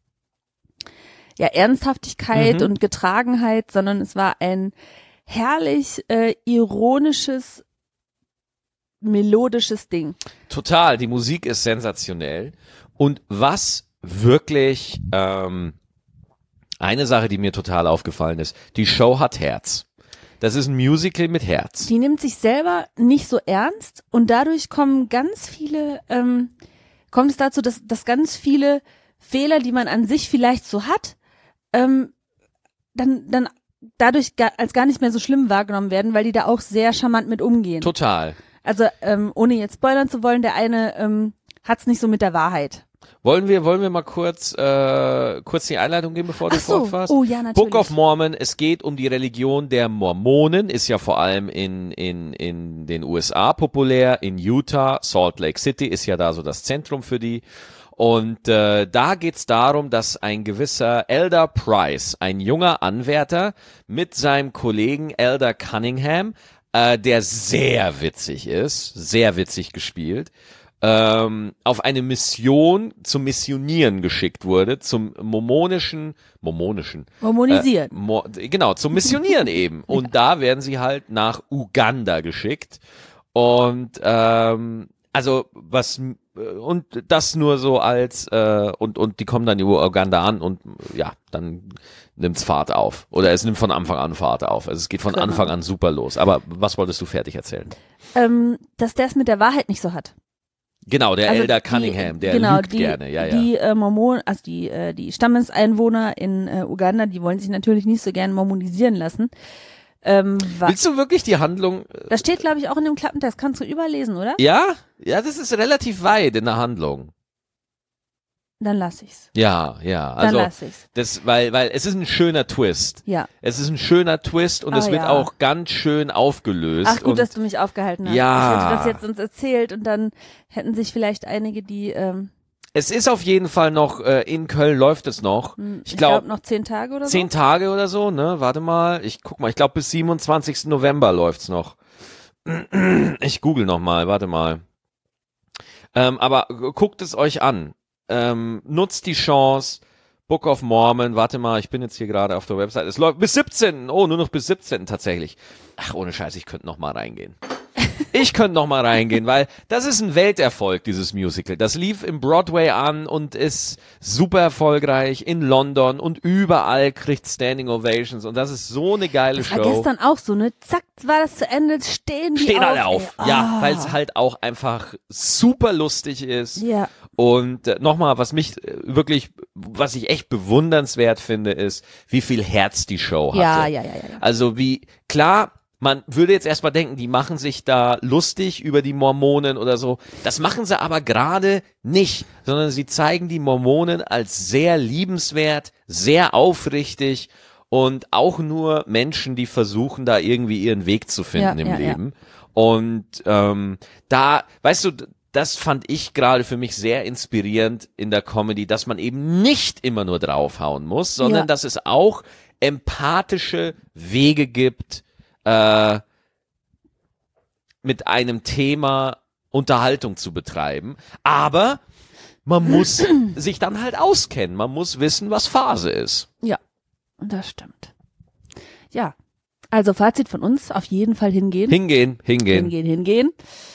ja, Ernsthaftigkeit Mhm. und Getragenheit, sondern es war ein herrlich äh, ironisches, melodisches Ding. Total, die Musik ist sensationell. Und was wirklich, ähm, eine Sache, die mir total aufgefallen ist, die Show hat Herz. Das ist ein Musical mit Herz. Die nimmt sich selber nicht so ernst und dadurch kommen ganz viele, ähm, kommt es dazu, dass, dass ganz viele Fehler, die man an sich vielleicht so hat, ähm, dann, dann dadurch ga, als gar nicht mehr so schlimm wahrgenommen werden, weil die da auch sehr charmant mit umgehen. Total. Also ähm, ohne jetzt spoilern zu wollen, der eine ähm, hat's nicht so mit der Wahrheit. Wollen wir, wollen wir mal kurz, äh, kurz die Einleitung geben, bevor du Ach so. fortfährst? Oh ja, natürlich. Book of Mormon, es geht um die Religion der Mormonen, ist ja vor allem in, in, in den U S A populär, in Utah, Salt Lake City ist ja da so das Zentrum für die. Und äh, da geht's darum, dass ein gewisser Elder Price, ein junger Anwärter, mit seinem Kollegen Elder Cunningham, äh, der sehr witzig ist, sehr witzig gespielt, ähm, auf eine Mission zum Missionieren geschickt wurde, zum mormonischen, mormonischen, Mormonisieren. Äh, Mo genau, zum Missionieren eben. Und ja. Da werden sie halt nach Uganda geschickt. Und ähm, also was und das nur so als äh, und und die kommen dann in Uganda an und ja, dann nimmt's Fahrt auf. Oder es nimmt von Anfang an Fahrt auf. Also es geht von genau. Anfang an super los. Aber was wolltest du fertig erzählen? Ähm, dass der es mit der Wahrheit nicht so hat. Genau, der also Elder die, Cunningham, der genau, lügt die, gerne, ja, ja. Die äh, Mormon, also die äh, die Stammeseinwohner in äh, Uganda, die wollen sich natürlich nicht so gern mormonisieren lassen. Ähm, Willst du wirklich die Handlung? Äh, das steht, glaube ich, auch in dem Klappentext. Kannst du überlesen, oder? Ja, ja, das ist relativ weit in der Handlung. Dann lass ich's. Ja, ja. Also Dann lass ich's. Das, weil, weil es ist ein schöner Twist. Ja. Es ist ein schöner Twist und ah, es wird ja. auch ganz schön aufgelöst. Ach gut, und dass du mich aufgehalten hast. Ja. Ich hätte das jetzt uns erzählt und dann hätten sich vielleicht einige, die ähm, es ist auf jeden Fall noch, äh, in Köln läuft es noch. Ich, ich glaube glaub, noch zehn Tage oder Zehn so. Tage oder so, ne? Warte mal, ich guck mal, ich glaube bis siebenundzwanzigsten November läuft's noch. Ich google noch mal, warte mal. Ähm, aber guckt es euch an. Ähm, nutzt die Chance. Book of Mormon, warte mal, ich bin jetzt hier gerade auf der Website. Es läuft bis siebzehnten Oh, nur noch bis siebzehnten tatsächlich. Ach, ohne Scheiß, ich könnte noch mal reingehen. Ich könnte noch mal reingehen, weil das ist ein Welterfolg, dieses Musical. Das lief im Broadway an und ist super erfolgreich in London und überall kriegt Standing Ovations und das ist so eine geile das Show. War gestern auch so, ne? Zack, war das zu Ende, stehen die Stehen auf. alle auf, ey. ja, Ah. weil es halt auch einfach super lustig ist. Ja. Und äh, nochmal, was mich äh, wirklich, was ich echt bewundernswert finde, ist, wie viel Herz die Show hatte. Ja, ja, ja, ja, ja. Also wie, klar, man würde jetzt erstmal denken, die machen sich da lustig über die Mormonen oder so. Das machen sie aber gerade nicht, sondern sie zeigen die Mormonen als sehr liebenswert, sehr aufrichtig und auch nur Menschen, die versuchen, da irgendwie ihren Weg zu finden Ja, im ja, Leben. Ja. Und ähm, da, weißt du, das fand ich gerade für mich sehr inspirierend in der Comedy, dass man eben nicht immer nur draufhauen muss, sondern Ja. dass es auch empathische Wege gibt, äh, mit einem Thema Unterhaltung zu betreiben. Aber man muss sich dann halt auskennen. Man muss wissen, was Phase ist. Ja, das stimmt. Ja, also Fazit von uns, auf jeden Fall hingehen. Hingehen, hingehen. Hingehen, hingehen.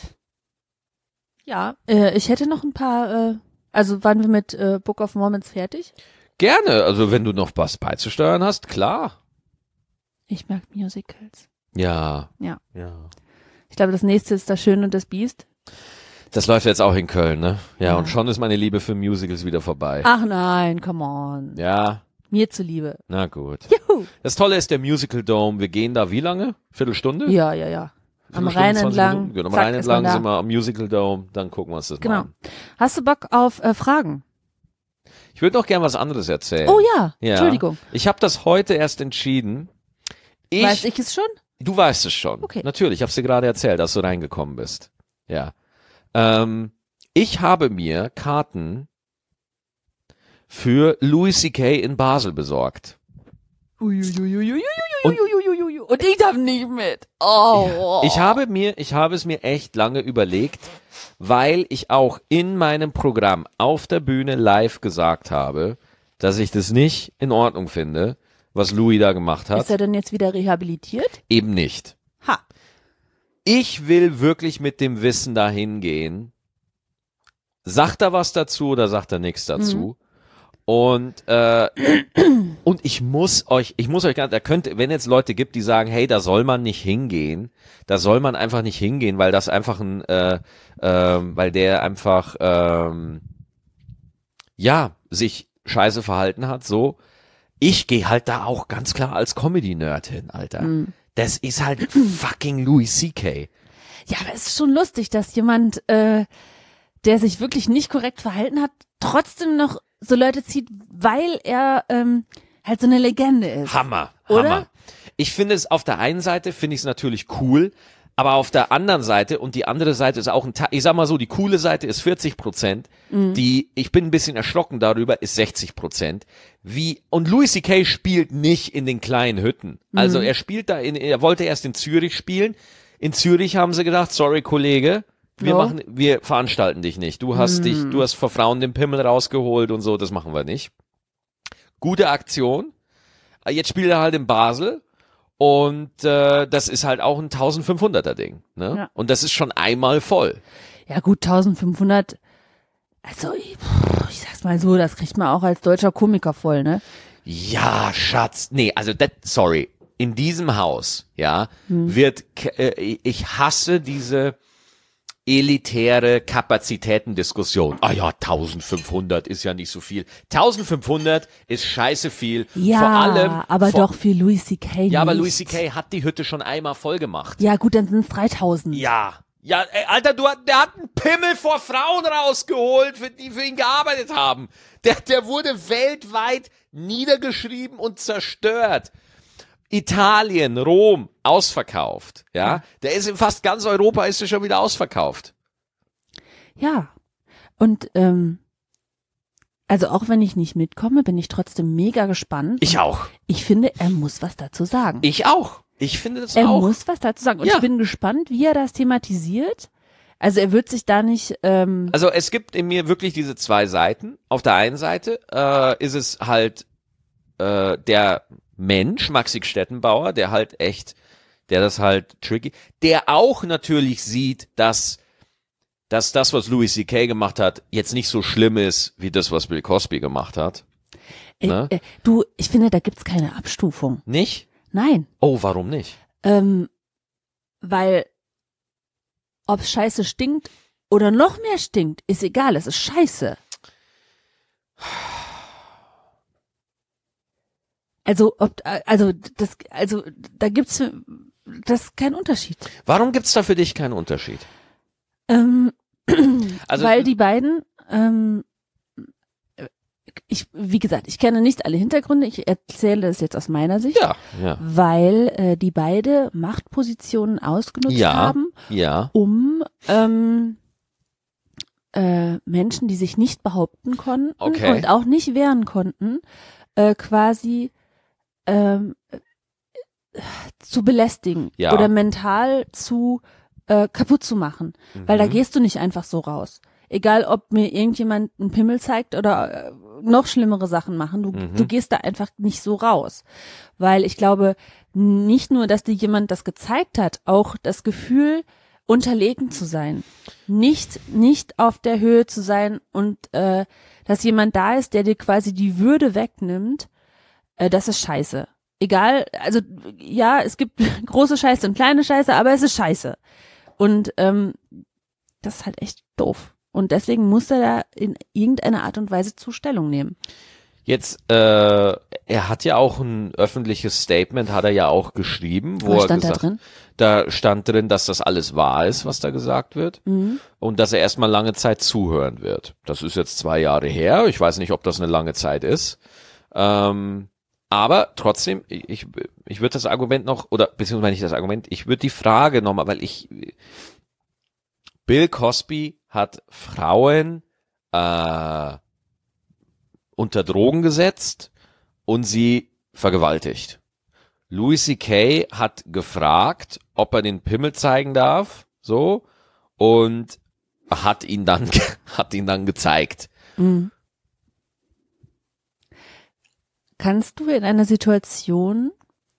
Ja, äh, ich hätte noch ein paar, äh, also waren wir mit äh, Book of Mormons fertig? Gerne, also wenn du noch was beizusteuern hast, klar. Ich mag Musicals. Ja. Ja. Ja. Ich glaube, das nächste ist Das Schöne und das Biest. Das läuft jetzt auch in Köln, ne? Ja, Ja. und schon ist meine Liebe für Musicals wieder vorbei. Ach nein, come on. Ja, Mir zuliebe. na gut. Juhu. Das Tolle ist der Musical Dome. Wir gehen da wie lange? Viertelstunde? Ja, ja, ja. Am Viertelstunde, Rhein zwanzig entlang. Minuten? Genau, am Zack, Rhein ist man entlang da. sind wir am Musical Dome. Dann gucken wir uns das Genau. mal an. Hast du Bock auf äh, Fragen? Ich würde noch gern was anderes erzählen. Oh ja, Ja. Entschuldigung. Ich habe das heute erst entschieden. Ich, Weiß ich es schon? Du weißt es schon. Okay. Natürlich, ich habe dir gerade erzählt, als du reingekommen bist. Ja. Ähm, ich habe mir Karten für Louis C K in Basel besorgt. Uiuiuiuiuiuiuiuiui. Und ich darf nicht mit. Oh. Ich habe mir, ich habe es mir echt lange überlegt, weil ich auch in meinem Programm auf der Bühne live gesagt habe, dass ich das nicht in Ordnung finde, was Louis da gemacht hat. Ist er denn jetzt wieder rehabilitiert? Eben nicht. Ha. Ich will wirklich mit dem Wissen dahin gehen. Sagt er was dazu oder sagt er nichts dazu? Mhm. Und äh, und ich muss euch, ich muss euch ganz, da könnte, wenn jetzt Leute gibt, die sagen, hey, da soll man nicht hingehen, da soll man einfach nicht hingehen, weil das einfach ein, äh, äh, weil der einfach ähm, ja sich scheiße verhalten hat, so. ich gehe halt da auch ganz klar als Comedy-Nerd hin, Alter. Mhm. Das ist halt fucking Louis C K. Ja, aber es ist schon lustig, dass jemand, äh, der sich wirklich nicht korrekt verhalten hat, trotzdem noch so Leute zieht, weil er ähm, halt so eine Legende ist. Hammer, Oder? Hammer. Ich finde es auf der einen Seite, finde ich es natürlich cool, aber auf der anderen Seite, und die andere Seite ist auch ein Teil, ich sag mal so, die coole Seite ist vierzig Prozent, mhm. die, ich bin ein bisschen erschrocken darüber, ist sechzig Prozent. Wie, und Louis C K spielt nicht in den kleinen Hütten. Also mhm. er spielt da in, er wollte erst in Zürich spielen. In Zürich haben sie gedacht, sorry Kollege, wir no. machen, wir veranstalten dich nicht. Du hast mhm. dich, du hast vor Frauen den Pimmel rausgeholt und so, das machen wir nicht. Gute Aktion. Jetzt spielt er halt in Basel. Und äh, das ist halt auch ein eintausendfünfhunderter Ding, ne? Ja. Und das ist schon einmal voll. Ja gut, eintausendfünfhundert, also ich, ich sag's mal so, das kriegt man auch als deutscher Komiker voll, ne? Ja, Schatz, nee, also das, sorry, in diesem Haus, ja, hm. wird, äh, ich hasse diese elitäre Kapazitätendiskussion. Ah ja, eintausendfünfhundert ist ja nicht so viel. eintausendfünfhundert ist scheiße viel. Ja, vor allem, aber vor, doch für Louis C K. Ja, nicht. aber Louis C K hat die Hütte schon einmal voll gemacht. Ja gut, dann sind es dreitausend. Ja. Ja, ey, Alter, du, der hat einen Pimmel vor Frauen rausgeholt, für die für ihn gearbeitet haben. Der, der wurde weltweit niedergeschrieben und zerstört. Italien, Rom, ausverkauft, ja. Der ist in fast ganz Europa, ist er schon wieder ausverkauft. Ja, und ähm, also auch wenn ich nicht mitkomme, bin ich trotzdem mega gespannt. Ich auch. Ich finde, er muss was dazu sagen. Ich auch. Ich finde das er auch. Er muss was dazu sagen. Und ja. ich bin gespannt, wie er das thematisiert. Also er wird sich da nicht... Ähm also es gibt in mir wirklich diese zwei Seiten. Auf der einen Seite äh, ist es halt äh, der Mensch, Maxi Stettenbauer, der halt echt, der das halt tricky, der auch natürlich sieht, dass, dass das, was Louis C K gemacht hat, jetzt nicht so schlimm ist, wie das, was Bill Cosby gemacht hat. Ne? Äh, äh, du, ich finde, da gibt's keine Abstufung. Nicht? Nein. Oh, warum nicht? Ähm, weil, ob's scheiße stinkt oder noch mehr stinkt, ist egal, es ist scheiße. Also, ob, also, das, also, da gibt's, das ist kein Unterschied. Warum gibt's da für dich keinen Unterschied? Ähm, also, weil die beiden, ähm, ich, wie gesagt, ich kenne nicht alle Hintergründe, ich erzähle es jetzt aus meiner Sicht, ja, ja. weil äh, die beide Machtpositionen ausgenutzt ja, haben, ja. um ähm, äh, Menschen, die sich nicht behaupten konnten okay. und auch nicht wehren konnten, äh, quasi ähm, zu belästigen ja. oder mental zu äh, kaputt zu machen, mhm. weil da gehst du nicht einfach so raus. Egal, ob mir irgendjemand einen Pimmel zeigt oder äh, noch schlimmere Sachen machen, du, mhm. du gehst da einfach nicht so raus. Weil ich glaube, nicht nur, dass dir jemand das gezeigt hat, auch das Gefühl, unterlegen zu sein. Nicht, nicht auf der Höhe zu sein und äh, dass jemand da ist, der dir quasi die Würde wegnimmt, äh, das ist scheiße. Egal, also ja, es gibt große Scheiße und kleine Scheiße, aber es ist scheiße. Und ähm, das ist halt echt doof. Und deswegen muss er da in irgendeiner Art und Weise zu Stellung nehmen. Jetzt, äh, er hat ja auch ein öffentliches Statement, hat er ja auch geschrieben, wo was er stand gesagt, da drin? Da stand drin, dass das alles wahr ist, was da gesagt wird, mhm. und dass er erstmal lange Zeit zuhören wird. Das ist jetzt zwei Jahre her. Ich weiß nicht, ob das eine lange Zeit ist. Ähm, aber trotzdem, ich, ich würde das Argument noch, oder beziehungsweise nicht das Argument, ich würde die Frage nochmal, weil ich, Bill Cosby hat Frauen äh, unter Drogen gesetzt und sie vergewaltigt. Louis C K hat gefragt, ob er den Pimmel zeigen darf, so, und hat ihn dann hat ihn dann gezeigt. Mhm. Kannst du in einer Situation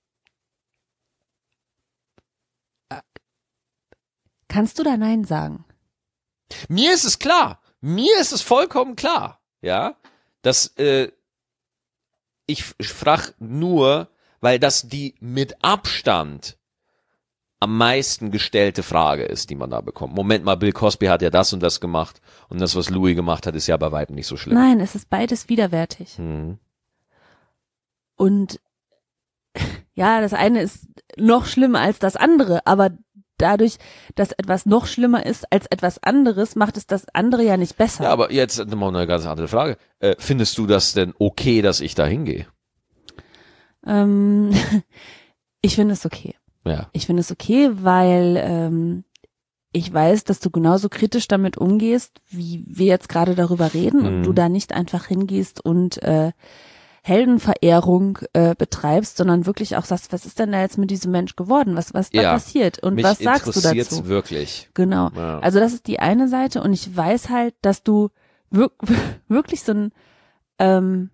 kannst du da Nein sagen? Mir ist es klar. Mir ist es vollkommen klar, ja, dass äh, ich frage nur, weil das die mit Abstand am meisten gestellte Frage ist, die man da bekommt. Moment mal, Bill Cosby hat ja das und das gemacht und das, was Louis gemacht hat, ist ja bei weitem nicht so schlimm. Nein, es ist beides widerwärtig. Mhm. und ja, das eine ist noch schlimmer als das andere, aber dadurch, dass etwas noch schlimmer ist als etwas anderes, macht es das andere ja nicht besser. Ja, aber jetzt mal eine ganz andere Frage. Äh, findest du das denn okay, dass ich da hingehe? Ähm, ich finde es okay. Ja. Ich finde es okay, weil ähm, ich weiß, dass du genauso kritisch damit umgehst, wie wir jetzt gerade darüber reden, Mhm. und du da nicht einfach hingehst und äh, Heldenverehrung äh, betreibst, sondern wirklich auch sagst, was ist denn da jetzt mit diesem Mensch geworden? Was was da Ja. passiert? Und Mich was sagst du interessiert's dazu? wirklich. Genau. Ja. Also das ist die eine Seite, und ich weiß halt, dass du wirk wirklich so ein ähm,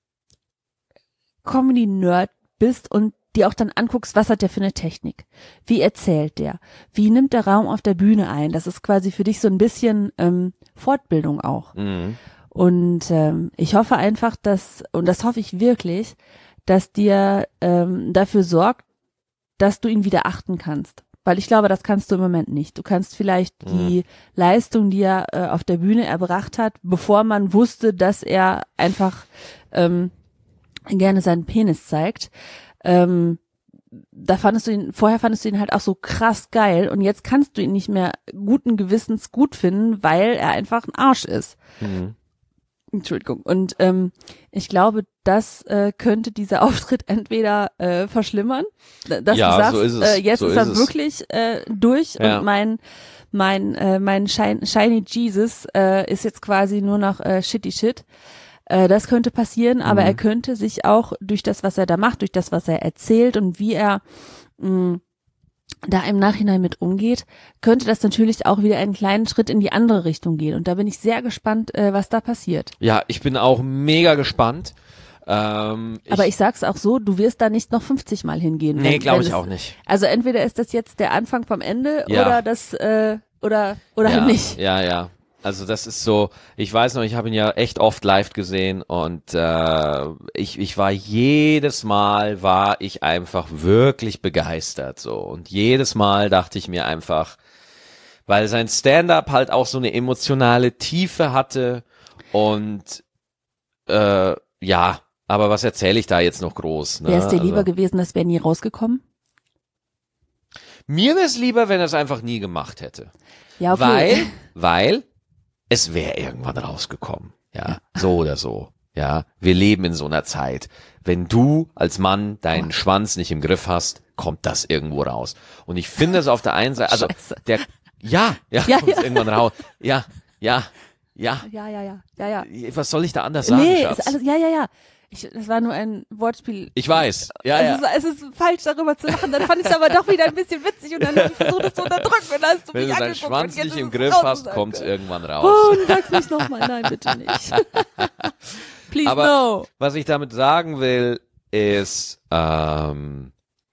Comedy-Nerd bist und dir auch dann anguckst, was hat der für eine Technik? Wie erzählt der? Wie nimmt der Raum auf der Bühne ein? Das ist quasi für dich so ein bisschen ähm, Fortbildung auch. Mhm. Und ähm, ich hoffe einfach, dass, und das hoffe ich wirklich, dass dir ähm, dafür sorgt, dass du ihn wieder achten kannst. Weil ich glaube, das kannst du im Moment nicht. Du kannst vielleicht die Leistung, die er äh, auf der Bühne erbracht hat, bevor man wusste, dass er einfach ähm, gerne seinen Penis zeigt, ähm, da fandest du ihn, vorher fandest du ihn halt auch so krass geil, und jetzt kannst du ihn nicht mehr guten Gewissens gut finden, weil er einfach ein Arsch ist. Mhm. Entschuldigung. Und ähm, ich glaube, das äh, könnte dieser Auftritt entweder äh, verschlimmern, dass Ja, du sagst, so ist es. Äh, jetzt So ist ist er es. wirklich äh, durch, Ja. und mein mein äh, mein Shine, Shiny Jesus äh, ist jetzt quasi nur noch äh, Shitty Shit. Äh, das könnte passieren, aber Mhm. er könnte sich auch durch das, was er da macht, durch das, was er erzählt und wie er mh, da im Nachhinein mit umgeht, könnte das natürlich auch wieder einen kleinen Schritt in die andere Richtung gehen. Und da bin ich sehr gespannt, äh, was da passiert. Ja, ich bin auch mega gespannt. Ähm, Aber ich sag's auch so, du wirst da nicht noch fünfzig Mal hingehen. Nee, wenn- glaube wenn ich es- auch nicht. Also entweder ist das jetzt der Anfang vom Ende Ja. oder das äh, oder oder ja, halt nicht. Ja, ja. Also das ist so, ich weiß noch, ich habe ihn ja echt oft live gesehen, und äh, ich, ich war jedes Mal, war ich einfach wirklich begeistert so, und jedes Mal dachte ich mir einfach, weil sein Stand-up halt auch so eine emotionale Tiefe hatte, und äh, ja, aber was erzähle ich da jetzt noch groß? Ne? Wäre es dir lieber Also, gewesen, das wäre nie rausgekommen? mir wäre es lieber, wenn er es einfach nie gemacht hätte. Ja, okay. Weil, weil es wäre irgendwann rausgekommen. Ja, so oder so. Ja, wir leben in so einer Zeit. Wenn du als Mann deinen Oh. Schwanz nicht im Griff hast, kommt das irgendwo raus. Und ich finde es auf der einen Seite, also Scheiße. der, ja, ja, Ja, kommt ja. irgendwann raus. Ja, ja, ja. Ja, ja, ja, ja, ja. Was soll ich da anders sagen, Nee, Schatz? ist alles, ja, ja, ja. Ich, das war nur ein Wortspiel. Ich weiß. Ja, ja. Es, ist, es ist falsch, darüber zu lachen. Dann fand ich es aber doch wieder ein bisschen witzig, und dann habe ich versucht, es zu unterdrücken, und dann hast du Wenn mich du deinen angeguckt, Schwanz und jetzt nicht ist im es Griff draußen, hast, kommt danke. irgendwann raus. Oh, und sag's nicht nochmal. Nein, bitte nicht. Please Aber no. was ich damit sagen will, ist, ähm,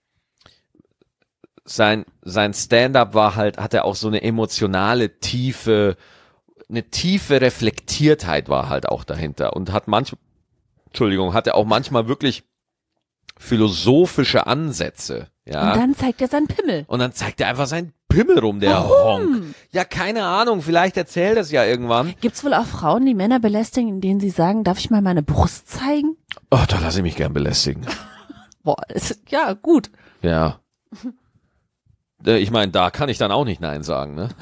sein, sein Stand-up war halt, hatte auch so eine emotionale Tiefe, eine tiefe Reflektiertheit war halt auch dahinter, und hat manchmal, Entschuldigung, hatte auch manchmal wirklich philosophische Ansätze, ja. Und dann zeigt er seinen Pimmel. Und dann zeigt er einfach seinen Pimmel rum, der Honk. Ja, keine Ahnung, vielleicht erzählt er es ja irgendwann. Gibt's wohl auch Frauen, die Männer belästigen, in denen sie sagen, darf ich mal meine Brust zeigen? Oh, da lasse ich mich gern belästigen. Boah, ist, ja, gut. Ja. Äh, Ich meine, da kann ich dann auch nicht Nein sagen, ne?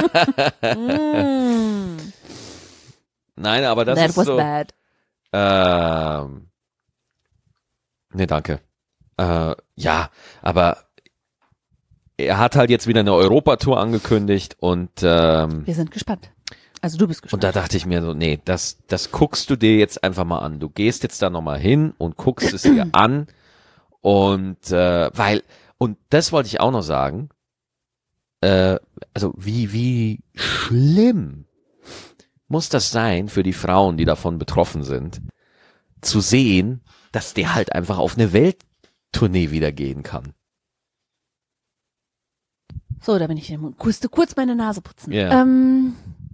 Mm, Nein, aber das that ist was so. bad. Ähm, nee, danke. Äh, ja, aber er hat halt jetzt wieder eine Europatour angekündigt, und ähm, Wir sind gespannt. Also du bist und gespannt. da dachte ich mir so, nee, das das guckst du dir jetzt einfach mal an. Du gehst jetzt da nochmal hin und guckst es dir an, und äh, weil, und das wollte ich auch noch sagen, äh, also wie wie schlimm muss das sein für die Frauen, die davon betroffen sind, zu sehen, dass der halt einfach auf eine Welttournee wieder gehen kann. So, da bin ich. Ich musste kurz meine Nase putzen. Ja. Ähm,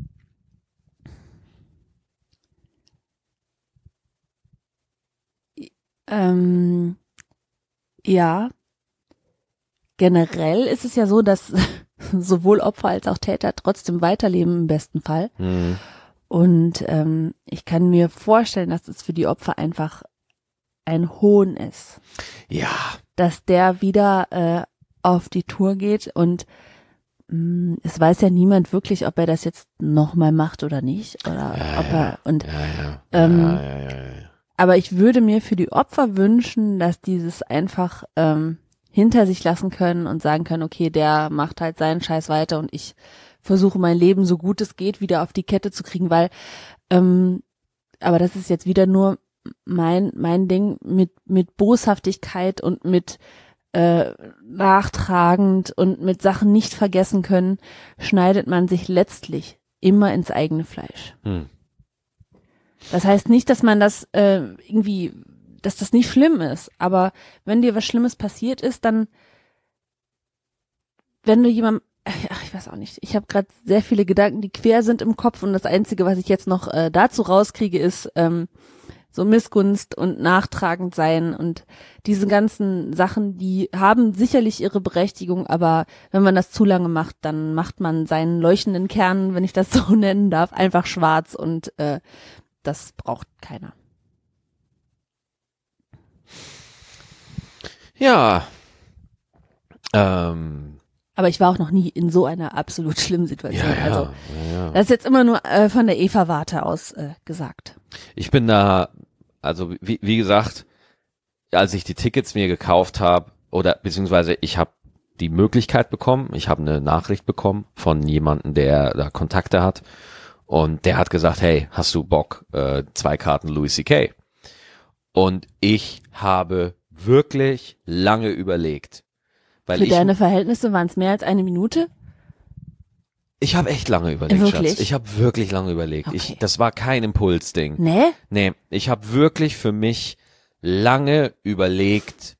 ähm, ja. Generell ist es ja so, dass sowohl Opfer als auch Täter trotzdem weiterleben im besten Fall. Mhm. Und ähm, ich kann mir vorstellen, dass es für die Opfer einfach ein Hohn ist. Ja. Dass der wieder äh, auf die Tour geht und mh, es weiß ja niemand wirklich, ob er das jetzt nochmal macht oder nicht. Oder ja, ob ja. er und ja, ja. Ähm, ja, ja, ja, ja. aber ich würde mir für die Opfer wünschen, dass dieses einfach ähm, hinter sich lassen können und sagen können, okay, der macht halt seinen Scheiß weiter und ich versuche mein Leben so gut es geht wieder auf die Kette zu kriegen, weil ähm, aber das ist jetzt wieder nur mein mein Ding mit mit Boshaftigkeit und mit äh, nachtragend und mit Sachen nicht vergessen können, schneidet man sich letztlich immer ins eigene Fleisch. Hm. Das heißt nicht, dass man das äh, irgendwie, dass das nicht schlimm ist, aber wenn dir was Schlimmes passiert ist, dann, wenn du jemandem, ach, ich weiß auch nicht, ich habe gerade sehr viele Gedanken, die quer sind im Kopf und das Einzige, was ich jetzt noch äh, dazu rauskriege, ist ähm, so Missgunst und nachtragend sein und diese ganzen Sachen, die haben sicherlich ihre Berechtigung, aber wenn man das zu lange macht, dann macht man seinen leuchtenden Kern, wenn ich das so nennen darf, einfach schwarz und äh, das braucht keiner. Ja. Ähm. Aber ich war auch noch nie in so einer absolut schlimmen Situation. Ja, ja, also ja, ja. das ist jetzt immer nur äh, von der Eva-Warte aus äh, gesagt. Ich bin da, also wie, wie gesagt, als ich die Tickets mir gekauft habe, oder beziehungsweise ich habe die Möglichkeit bekommen, ich habe eine Nachricht bekommen von jemandem, der da Kontakte hat. Und der hat gesagt, hey, hast du Bock, äh, zwei Karten Louis C K? Und ich habe wirklich lange überlegt. Weil Für ich, deine Verhältnisse waren es mehr als eine Minute? Ich habe echt lange überlegt, Wirklich? Schatz. Ich habe wirklich lange überlegt. Okay. Ich, das war kein Impulsding. Nee? Nee, ich habe wirklich für mich lange überlegt,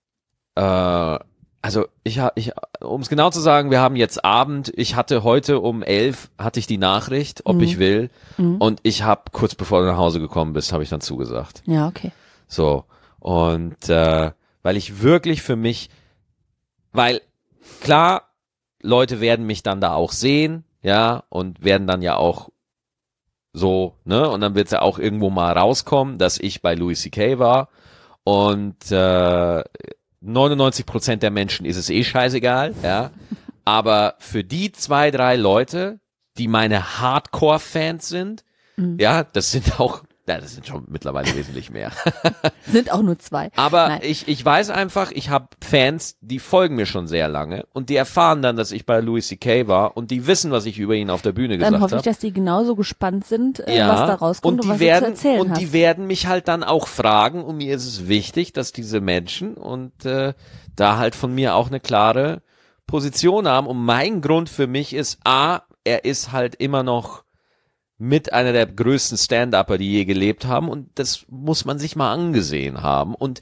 äh, also ich habe, ich, um es genau zu sagen, wir haben jetzt Abend, ich hatte heute um elf, hatte ich die Nachricht, ob Mhm. ich will, Mhm. und ich habe kurz bevor du nach Hause gekommen bist, habe ich dann zugesagt. Ja, okay. So, und äh, weil ich wirklich für mich, weil klar, Leute werden mich dann da auch sehen, ja, und werden dann ja auch so, ne, und dann wird's ja auch irgendwo mal rauskommen, dass ich bei Louis C K war, und äh, neunundneunzig Prozent der Menschen ist es eh scheißegal, ja, aber für die zwei, drei Leute, die meine Hardcore-Fans sind, Mhm. ja, das sind auch, ja, das sind schon mittlerweile wesentlich mehr. Sind auch nur zwei. Aber Nein. ich, ich weiß einfach, ich habe Fans, die folgen mir schon sehr lange und die erfahren dann, dass ich bei Louis C K war und die wissen, was ich über ihn auf der Bühne Dann gesagt hoffe ich, habe. dass die genauso gespannt sind, äh, Ja, was da rauskommt und, und die was werden, du zu erzählen und hast. die werden mich halt dann auch fragen, und mir ist es wichtig, dass diese Menschen und äh, da halt von mir auch eine klare Position haben. Und mein Grund für mich ist, A, er ist halt immer noch mit einer der größten Stand-Upper, die je gelebt haben, und das muss man sich mal angesehen haben. Und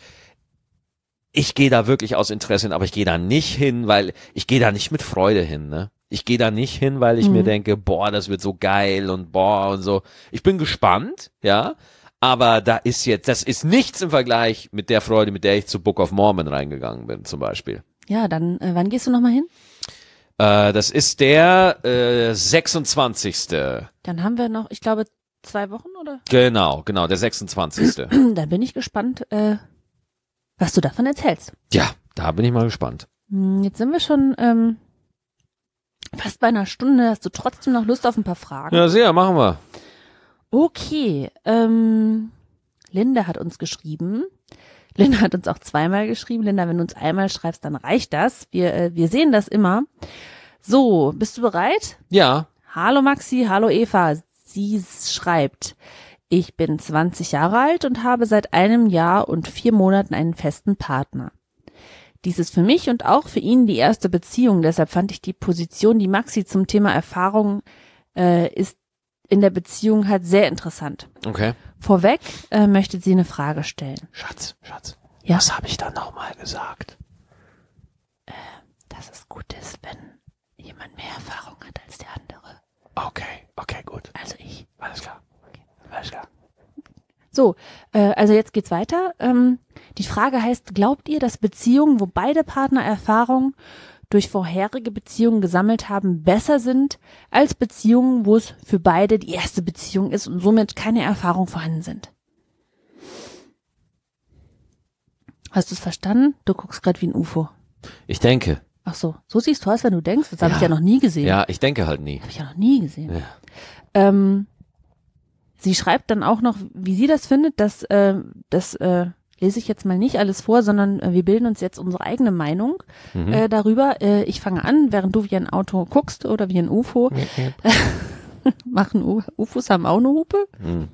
ich gehe da wirklich aus Interesse hin, aber ich gehe da nicht hin, weil ich gehe da nicht mit Freude hin, ne? Ich gehe da nicht hin, weil ich Mhm. mir denke, boah, das wird so geil und boah und so. Ich bin gespannt, ja, aber da ist jetzt, das ist nichts im Vergleich mit der Freude, mit der ich zu Book of Mormon reingegangen bin, zum Beispiel. Ja, dann, äh, wann gehst du nochmal hin? Äh, das ist der äh, sechsundzwanzigste Dann haben wir noch, ich glaube, zwei Wochen, oder? Genau, genau, der sechsundzwanzigste Dann bin ich gespannt, äh, was du davon erzählst. Ja, da bin ich mal gespannt. Hm, Jetzt sind wir schon ähm, fast bei einer Stunde. Hast du trotzdem noch Lust auf ein paar Fragen? Ja, sehr, machen wir. Okay, ähm, Linda hat uns geschrieben. Linda hat uns auch zweimal geschrieben. Linda, wenn du uns einmal schreibst, dann reicht das. Wir, äh, wir sehen das immer. So, bist du bereit? Ja. Hallo Maxi, hallo Eva. Sie schreibt, ich bin zwanzig Jahre alt und habe seit einem Jahr und vier Monaten einen festen Partner. Dies ist für mich und auch für ihn die erste Beziehung. Deshalb fand ich die Position, die Maxi zum Thema Erfahrung äh, ist in der Beziehung halt sehr interessant. Okay. Vorweg äh, möchte sie eine Frage stellen. Schatz, Schatz. Ja. Was habe ich da nochmal gesagt? Dass es gut ist, wenn jemand mehr Erfahrung hat als der andere. Okay, okay, gut. Also ich. Alles klar. Alles klar. So, äh, also jetzt geht's weiter. Ähm, die Frage heißt, glaubt ihr, dass Beziehungen, wo beide Partner Erfahrung durch vorherige Beziehungen gesammelt haben, besser sind als Beziehungen, wo es für beide die erste Beziehung ist und somit keine Erfahrung vorhanden sind? Hast du es verstanden? Du guckst gerade wie ein U F O. Ich denke. Ach so, so siehst du aus, wenn du denkst. Das habe Ja. ich ja noch nie gesehen. Ja, ich denke halt nie. Habe ich ja noch nie gesehen. Ja. Ähm, sie schreibt dann auch noch, wie sie das findet, dass äh, das äh, lese ich jetzt mal nicht alles vor, sondern äh, wir bilden uns jetzt unsere eigene Meinung Mhm. äh, darüber. Äh, ich fange an, während du wie ein Auto guckst oder wie ein U F O. Machen U F Os haben auch eine Hupe. Mhm.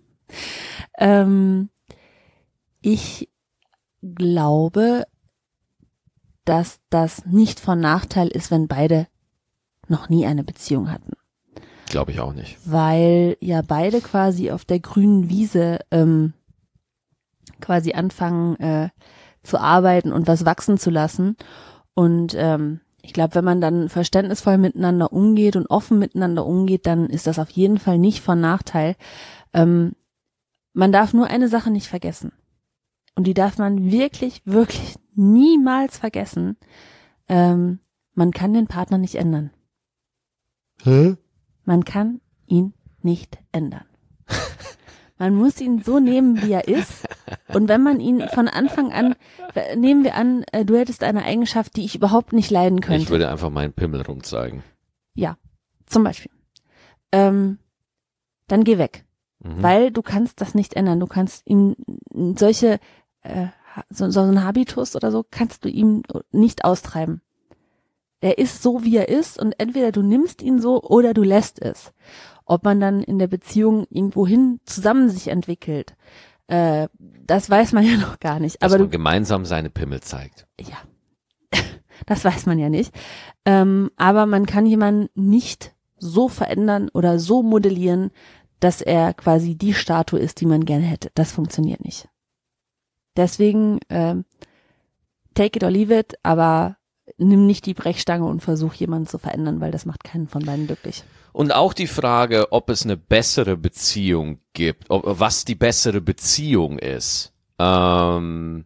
Ähm, ich glaube, dass das nicht von Nachteil ist, wenn beide noch nie eine Beziehung hatten. Glaube ich auch nicht. Weil ja beide quasi auf der grünen Wiese ähm, quasi anfangen äh, zu arbeiten und was wachsen zu lassen. Und ähm, ich glaube, wenn man dann verständnisvoll miteinander umgeht und offen miteinander umgeht, dann ist das auf jeden Fall nicht von Nachteil. Ähm, man darf nur eine Sache nicht vergessen. Und die darf man wirklich, wirklich niemals vergessen. Ähm, man kann den Partner nicht ändern. Hä? Man kann ihn nicht ändern. Man muss ihn so nehmen, wie er ist. Und wenn man ihn von Anfang an, äh, nehmen wir an, äh, du hättest eine Eigenschaft, die ich überhaupt nicht leiden könnte. Ich würde einfach meinen Pimmel rumzeigen. Ja, zum Beispiel. Ähm, dann geh weg. Mhm. Weil du kannst das nicht ändern. Du kannst ihm solche, äh, so, so ein Habitus oder so, kannst du ihm nicht austreiben. Er ist so, wie er ist und entweder du nimmst ihn so oder du lässt es. Ob man dann in der Beziehung irgendwohin zusammen sich entwickelt, äh, das weiß man ja noch gar nicht. Dass Aber man du, gemeinsam seine Pimmel zeigt. ja, das weiß man ja nicht. Ähm, aber man kann jemanden nicht so verändern oder so modellieren, dass er quasi die Statue ist, die man gerne hätte. Das funktioniert nicht. Deswegen ähm, take it or leave it, aber nimm nicht die Brechstange und versuch jemanden zu verändern, weil das macht keinen von beiden glücklich. Und auch die Frage, ob es eine bessere Beziehung gibt, ob, was die bessere Beziehung ist, ähm,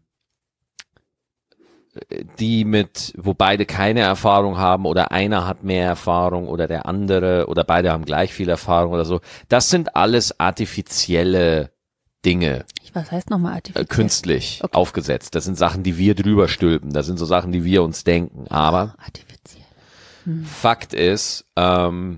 die mit, wo beide keine Erfahrung haben oder einer hat mehr Erfahrung oder der andere oder beide haben gleich viel Erfahrung oder so. Das sind alles artifizielle Dinge, Was heißt nochmal artifiziell? äh, künstlich Okay. aufgesetzt. Das sind Sachen, die wir drüber stülpen. Das sind so Sachen, die wir uns denken. Aber Artifiziell. Fakt ist, ähm,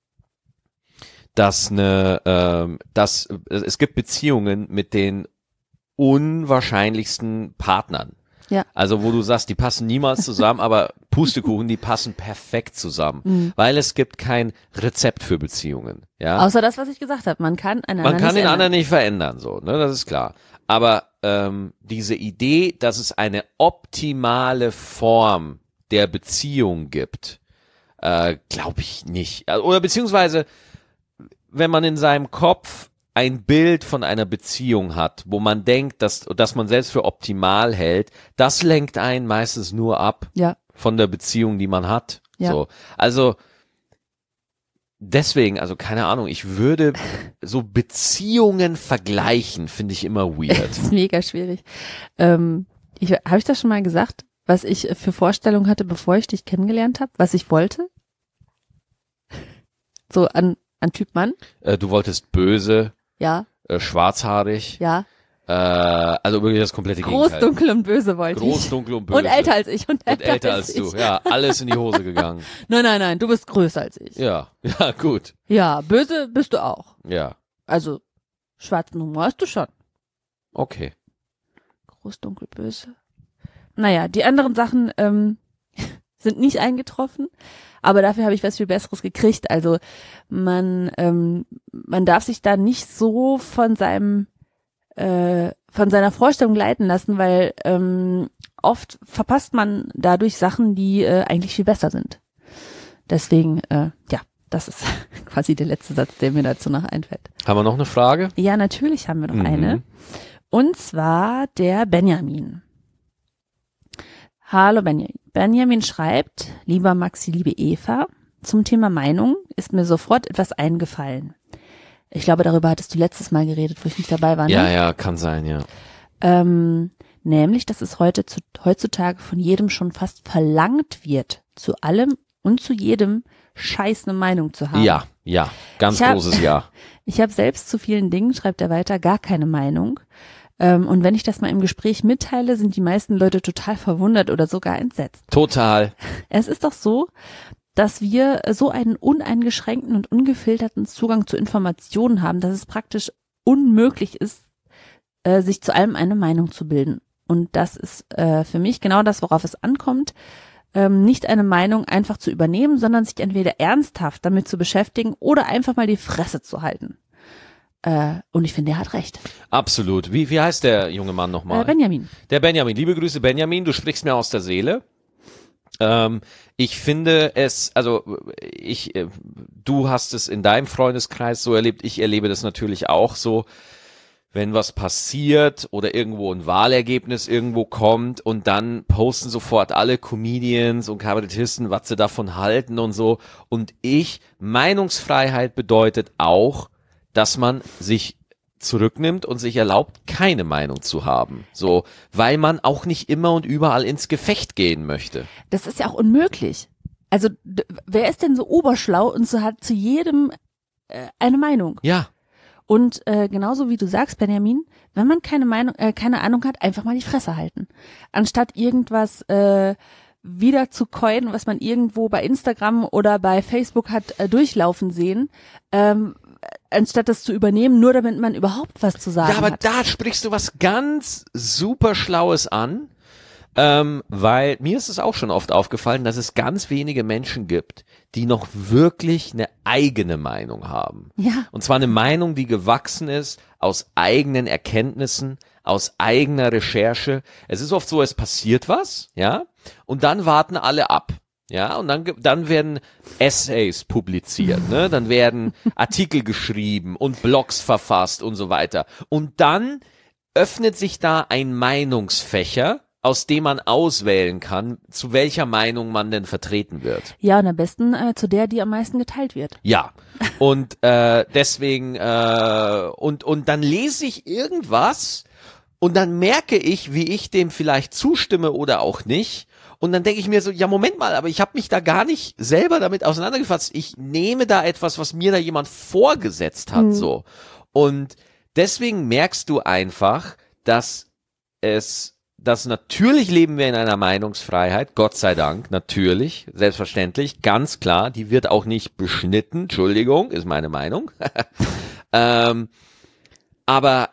dass eine, ähm, dass es gibt Beziehungen mit den unwahrscheinlichsten Partnern. Ja. Also wo du sagst, die passen niemals zusammen, aber Pustekuchen, die passen perfekt zusammen, Mhm. weil es gibt kein Rezept für Beziehungen. Ja, Außer das, was ich gesagt habe. Man kann einen man anderen kann nicht den ändern. anderen nicht verändern, so, ne, das ist klar. Aber ähm, diese Idee, dass es eine optimale Form der Beziehung gibt, äh, glaube ich nicht. Also, oder beziehungsweise, wenn man in seinem Kopf ein Bild von einer Beziehung hat, wo man denkt, dass, dass man selbst für optimal hält, das lenkt einen meistens nur ab Ja. von der Beziehung, die man hat. Ja. So. Also deswegen, also keine Ahnung, ich würde so Beziehungen vergleichen, finde ich immer weird. Das ist mega schwierig. Ähm, ich, habe ich das schon mal gesagt, was ich für Vorstellungen hatte, bevor ich dich kennengelernt habe, was ich wollte? So an, an Typ Mann? Äh, du wolltest böse, Ja, äh, schwarzhaarig, ja. äh, also wirklich das komplette Groß, Gegenteil. dunkel und böse wollte Groß, ich. dunkel und böse. Und älter als ich. Und Und älter als du. ich. Ja, alles in die Hose gegangen. Nein, nein, nein, du bist größer als ich. Ja, ja, gut. Ja, böse bist du auch. Ja, Also, schwarzen Humor hast du schon. okay. Groß, dunkel, böse. Naja, die anderen Sachen ähm, sind nicht eingetroffen, aber dafür habe ich was viel Besseres gekriegt. Also man ähm, man darf sich da nicht so von seinem äh, von seiner Vorstellung leiten lassen, weil ähm, oft verpasst man dadurch Sachen, die äh, eigentlich viel besser sind. Deswegen, äh, ja, das ist quasi der letzte Satz, der mir dazu noch einfällt. Haben wir noch eine Frage? Ja, natürlich haben wir noch Mhm. eine. Und zwar der Benjamin. Hallo Benjamin. Benjamin schreibt, lieber Maxi, liebe Eva, zum Thema Meinung ist mir sofort etwas eingefallen. Ich glaube, darüber hattest du letztes Mal geredet, wo ich nicht dabei war. Ne? Ja, ja, kann sein, ja. Ähm, nämlich, dass es heute zu, heutzutage von jedem schon fast verlangt wird, zu allem und zu jedem Scheiß eine Meinung zu haben. Ja, ja, ganz Ich hab- großes Ja. Ich habe selbst zu vielen Dingen, schreibt er weiter, gar keine Meinung. Ähm, und wenn ich das mal im Gespräch mitteile, sind die meisten Leute total verwundert oder sogar entsetzt. Total. Es ist doch so, dass wir so einen uneingeschränkten und ungefilterten Zugang zu Informationen haben, dass es praktisch unmöglich ist, äh, sich zu allem eine Meinung zu bilden. Und das ist äh, für mich genau das, worauf es ankommt, ähm, nicht eine Meinung einfach zu übernehmen, sondern sich entweder ernsthaft damit zu beschäftigen oder einfach mal die Fresse zu halten. Äh, und ich finde, er hat recht. Absolut. Wie, wie heißt der junge Mann nochmal? Äh, Benjamin. Der Benjamin. Liebe Grüße, Benjamin. Du sprichst mir aus der Seele. Ähm, ich finde es, also ich, äh, du hast es in deinem Freundeskreis so erlebt. Ich erlebe das natürlich auch so, wenn was passiert oder irgendwo ein Wahlergebnis irgendwo kommt und dann posten sofort alle Comedians und Kabarettisten, was sie davon halten und so. Und ich, Meinungsfreiheit bedeutet auch, dass man sich zurücknimmt und sich erlaubt, keine Meinung zu haben. So, weil man auch nicht immer und überall ins Gefecht gehen möchte. Das ist ja auch unmöglich. Also, d- wer ist denn so oberschlau und so hat zu jedem äh, eine Meinung? Ja. Und äh, genauso wie du sagst, Benjamin, wenn man keine Meinung, äh, keine Ahnung hat, einfach mal die Fresse halten. Anstatt irgendwas äh, wieder zu coinen, was man irgendwo bei Instagram oder bei Facebook hat äh, durchlaufen sehen, ähm, anstatt das zu übernehmen, nur damit man überhaupt was zu sagen Ja, aber hat. da sprichst du was ganz super Schlaues an, ähm, weil mir ist es auch schon oft aufgefallen, dass es ganz wenige Menschen gibt, die noch wirklich eine eigene Meinung haben. Ja. Und zwar eine Meinung, die gewachsen ist aus eigenen Erkenntnissen, aus eigener Recherche. Es ist oft so, es passiert was, ja, und dann warten alle ab. Ja, und dann, ge- dann werden Essays publiziert, ne? Dann werden Artikel geschrieben und Blogs verfasst und so weiter. Und dann öffnet sich da ein Meinungsfächer, aus dem man auswählen kann, zu welcher Meinung man denn vertreten wird. Ja, und am besten äh, zu der, die am meisten geteilt wird. Ja, und äh, deswegen, äh, und, und dann lese ich irgendwas und dann merke ich, wie ich dem vielleicht zustimme oder auch nicht. Und dann denke ich mir so, ja, Moment mal, aber ich habe mich da gar nicht selber damit auseinandergefasst. Ich nehme da etwas, was mir da jemand vorgesetzt hat, Mhm. so. Und deswegen merkst du einfach, dass es, dass natürlich leben wir in einer Meinungsfreiheit, Gott sei Dank, natürlich, selbstverständlich, ganz klar, die wird auch nicht beschnitten, Entschuldigung, ist meine Meinung. ähm, aber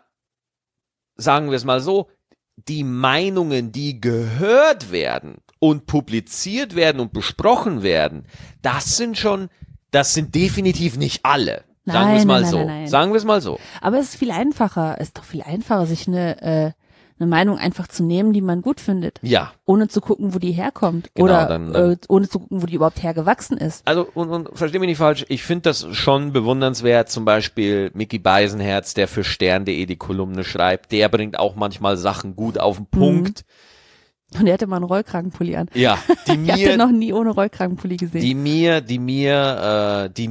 sagen wir es mal so, die Meinungen, die gehört werden und publiziert werden und besprochen werden, das sind schon, das sind definitiv nicht alle. Sagen wir es Nein, mal nein, so. nein, nein, nein. Sagen wir es mal so. Aber es ist viel einfacher, es ist doch viel einfacher, sich eine, äh, eine Meinung einfach zu nehmen, die man gut findet. Ja. Ohne zu gucken, wo die herkommt. Genau, oder dann- dann- äh, ohne zu gucken, wo die überhaupt hergewachsen ist. Also, und, und versteh mich nicht falsch, ich finde das schon bewundernswert, zum Beispiel Micky Beisenherz, der für stern punkt de die Kolumne schreibt, der bringt auch manchmal Sachen gut auf den Punkt. Und er hatte mal einen Rollkragenpulli an. Ja, die Ich habe den mir, noch nie ohne Rollkragenpulli gesehen. die mir, die mir, äh, die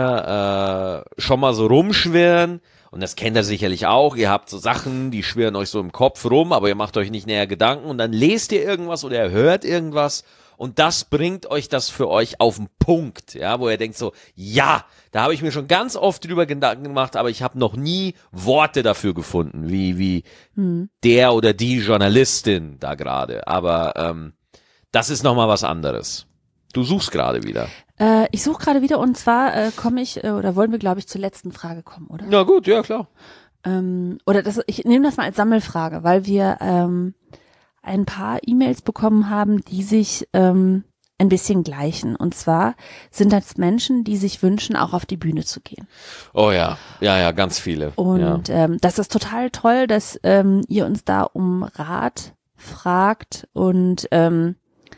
mir äh, schon mal so rumschwirren. Und das kennt ihr sicherlich auch. Ihr habt so Sachen, die schwirren euch so im Kopf rum, aber ihr macht euch nicht näher Gedanken. Und dann lest ihr irgendwas oder ihr hört irgendwas. Und das bringt euch das für euch auf den Punkt, ja, wo ihr denkt so, ja, da habe ich mir schon ganz oft drüber Gedanken gemacht, aber ich habe noch nie Worte dafür gefunden, wie wie Hm. der oder die Journalistin da gerade. Aber ähm, das ist nochmal was anderes. Du suchst gerade wieder. Äh, ich suche gerade wieder und zwar äh, komme ich, äh, oder wollen wir, glaube ich, zur letzten Frage kommen, oder? Na gut, ja klar. Ähm, oder das, ich nehme das mal als Sammelfrage, weil wir ähm, ein paar E-Mails bekommen haben, die sich ähm, ein bisschen gleichen. Und zwar sind das Menschen, die sich wünschen, auch auf die Bühne zu gehen. Oh ja, ja, ja, ganz viele. Und ja. ähm, das ist total toll, dass ähm, ihr uns da um Rat fragt und ähm,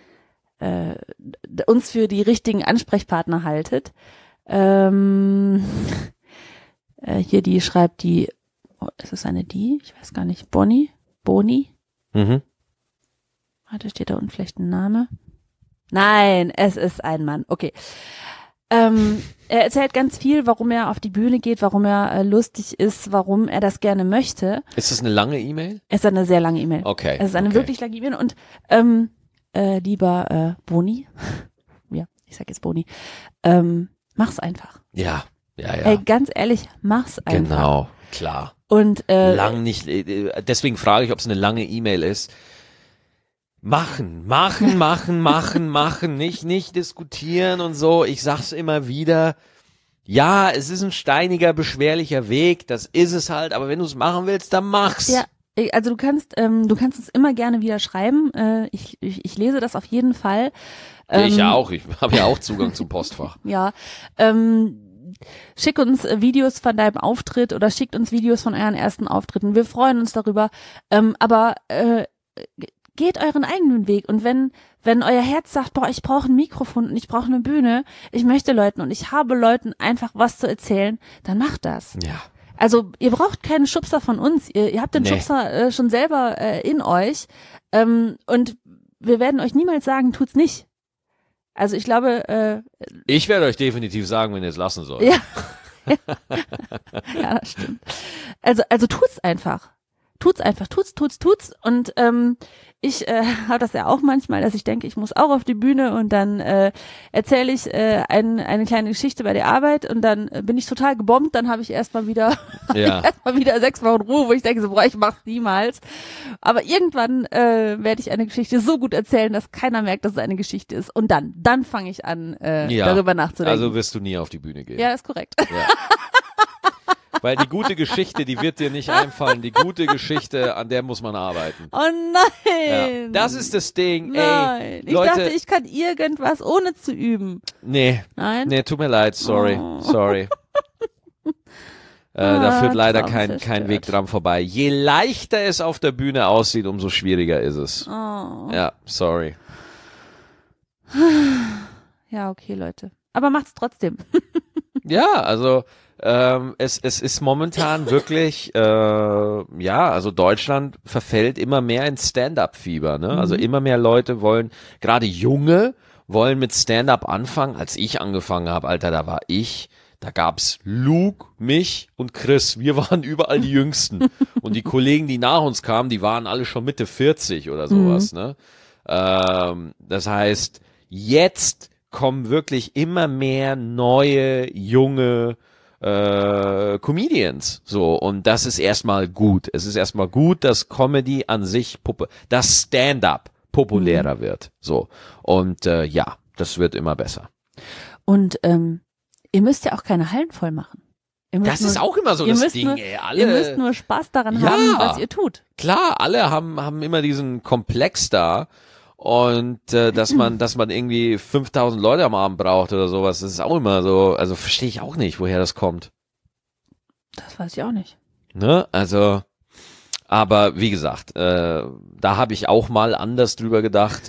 äh, uns für die richtigen Ansprechpartner haltet. Ähm, äh, hier die schreibt die, oh, ist es eine die? Ich weiß gar nicht. Bonnie? Boni? Mhm. Warte, steht da unten vielleicht ein Name? Nein, es ist ein Mann. Okay. Ähm, er erzählt ganz viel, warum er auf die Bühne geht, warum er äh, lustig ist, warum er das gerne möchte. Ist das eine lange E-Mail? Es ist eine sehr lange E-Mail. Okay. Es ist eine okay. wirklich lange E-Mail und ähm, äh, lieber äh, Boni, ja, ich sag jetzt Boni, ähm, mach's einfach. Ja, ja, ja. Ey, ganz ehrlich, mach's einfach. Genau, klar. Und äh, Lang nicht, äh, deswegen frage ich, ob es eine lange E-Mail ist. Machen, machen, machen, machen, machen, nicht, nicht diskutieren und so. Ich sag's immer wieder. Ja, es ist ein steiniger, beschwerlicher Weg, das ist es halt, aber wenn du es machen willst, dann mach's. Ja, also du kannst, ähm, du kannst es immer gerne wieder schreiben. Äh, ich, ich, ich lese das auf jeden Fall. Ja, ich Ähm, ja auch, ich habe ja auch Zugang zum Postfach. Ja, ähm, schick uns äh, Videos von deinem Auftritt oder schickt uns Videos von euren ersten Auftritten. Wir freuen uns darüber. Ähm, aber äh, geht euren eigenen Weg. Und wenn wenn euer Herz sagt, boah, ich brauche ein Mikrofon und ich brauche eine Bühne, ich möchte Leuten und ich habe Leuten einfach was zu erzählen, dann macht das. Ja. Also ihr braucht keinen Schubser von uns. Ihr, ihr habt den Nee. Schubser äh, schon selber äh, in euch. Ähm, und wir werden euch niemals sagen, tut's nicht. Also ich glaube, äh, Ich werde euch definitiv sagen, wenn ihr es lassen sollt. ja. Ja, das stimmt. Also, also tut's einfach. Tut's einfach, tut's, tut's, tut's. Und ähm, ich äh, habe das ja auch manchmal, dass ich denke, ich muss auch auf die Bühne und dann äh, erzähle ich äh, ein, eine kleine Geschichte bei der Arbeit und dann äh, bin ich total gebombt, dann habe ich erstmal wieder Ja. erstmal wieder sechs Wochen Ruhe, wo ich denke, so, boah, ich mach's niemals. Aber irgendwann äh, werde ich eine Geschichte so gut erzählen, dass keiner merkt, dass es eine Geschichte ist. Und dann, dann fange ich an, äh, Ja. darüber nachzudenken. Also wirst du nie auf die Bühne gehen. Ja, ist korrekt. Ja. Weil die gute Geschichte, die wird dir nicht einfallen. Die gute Geschichte, an der muss man arbeiten. Oh Ja. nein. Das ist das Ding. Nein. Ey, ich Leute, dachte, ich kann irgendwas ohne zu üben. nee, Nein? nee, tut mir leid, sorry, Oh. sorry. Äh, da Ah, führt leider Traum kein, zerstört. kein Weg dran vorbei. Je leichter es auf der Bühne aussieht, umso schwieriger ist es. Oh. Ja, sorry. Ja, okay, Leute. Aber macht's trotzdem. Ja, also ähm, es, es ist momentan wirklich, äh, ja, also Deutschland verfällt immer mehr in Stand-up-Fieber. Ne? Also immer mehr Leute wollen, gerade Junge, wollen mit Stand-up anfangen. Als ich angefangen habe, Alter, da war ich, da gab's Luke, mich und Chris. Wir waren überall die Jüngsten. Und die Kollegen, die nach uns kamen, die waren alle schon Mitte vierzig oder sowas. Ne? Ähm, das heißt, jetzt kommen wirklich immer mehr neue, junge äh, Comedians. So, und das ist erstmal gut. Es ist erstmal gut, dass Comedy an sich, Puppe, das Stand-up populärer wird. So. Und äh, ja, das wird immer besser. Und ähm, ihr müsst ja auch keine Hallen voll machen. Ihr müsst Das nur, ist auch immer so ihr das müsst Ding, nur, ey. Ihr müsst Alle, nur Spaß daran Ja. haben, was ihr tut. klar, alle haben, haben immer diesen Komplex da. Und äh, dass man, dass man irgendwie fünftausend Leute am Abend braucht oder sowas, das ist auch immer so, also verstehe ich auch nicht, woher das kommt. Das weiß ich auch nicht. Ne? Also, aber wie gesagt, äh, da habe ich auch mal anders drüber gedacht.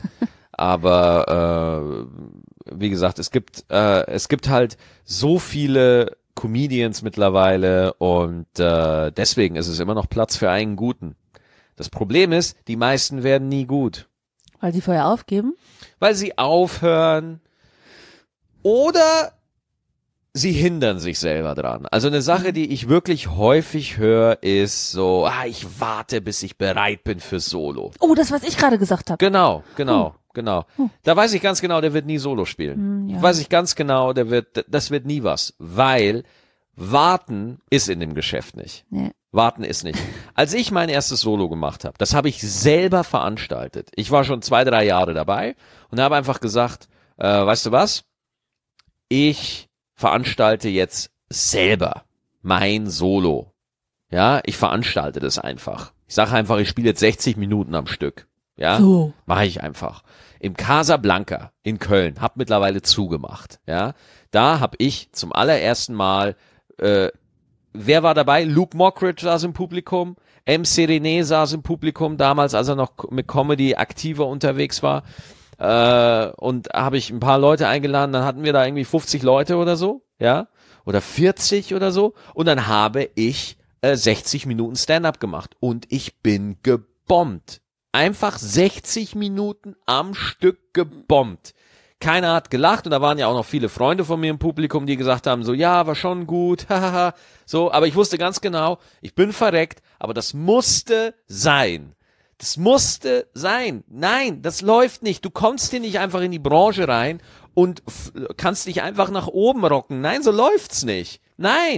Aber äh, wie gesagt, es gibt äh, es gibt halt so viele Comedians mittlerweile und äh, deswegen ist es immer noch Platz für einen Guten. Das Problem ist, die meisten werden nie gut, Weil sie vorher aufgeben? weil sie aufhören oder sie hindern sich selber dran. Also eine Sache, die ich wirklich häufig höre, ist so, ah, ich warte, bis ich bereit bin für Solo. Oh, das, was ich gerade gesagt habe. Genau, genau, genau. Da weiß ich ganz genau, der wird nie Solo spielen. Hm, ja. Weiß ich ganz genau, der wird, das wird nie was, weil warten ist in dem Geschäft nicht. Nee. Warten ist nicht. Als ich mein erstes Solo gemacht habe, das habe ich selber veranstaltet. Ich war schon zwei, drei Jahre dabei und habe einfach gesagt, äh, weißt du was? Ich veranstalte jetzt selber mein Solo. Ja, ich veranstalte das einfach. Ich sage einfach, ich spiele jetzt sechzig Minuten am Stück. Ja, So. mache ich einfach. Im Casablanca in Köln, hab mittlerweile zugemacht. Ja, da habe ich zum allerersten Mal äh, wer war dabei? Luke Mockridge saß im Publikum, M C René saß im Publikum, damals, als er noch mit Comedy aktiver unterwegs war. Äh, und habe ich ein paar Leute eingeladen, dann hatten wir da irgendwie fünfzig Leute oder so, ja, oder vierzig oder so. Und dann habe ich äh, sechzig Minuten Stand-up gemacht und ich bin gebombt. Einfach sechzig Minuten am Stück gebombt. Keiner hat gelacht und da waren ja auch noch viele Freunde von mir im Publikum, die gesagt haben, so, ja, war schon gut, hahaha, so, aber ich wusste ganz genau, ich bin verreckt, aber das musste sein. Das musste sein. Nein, das läuft nicht. Du kommst hier nicht einfach in die Branche rein und f- kannst dich einfach nach oben rocken. Nein, so läuft's nicht. Nein,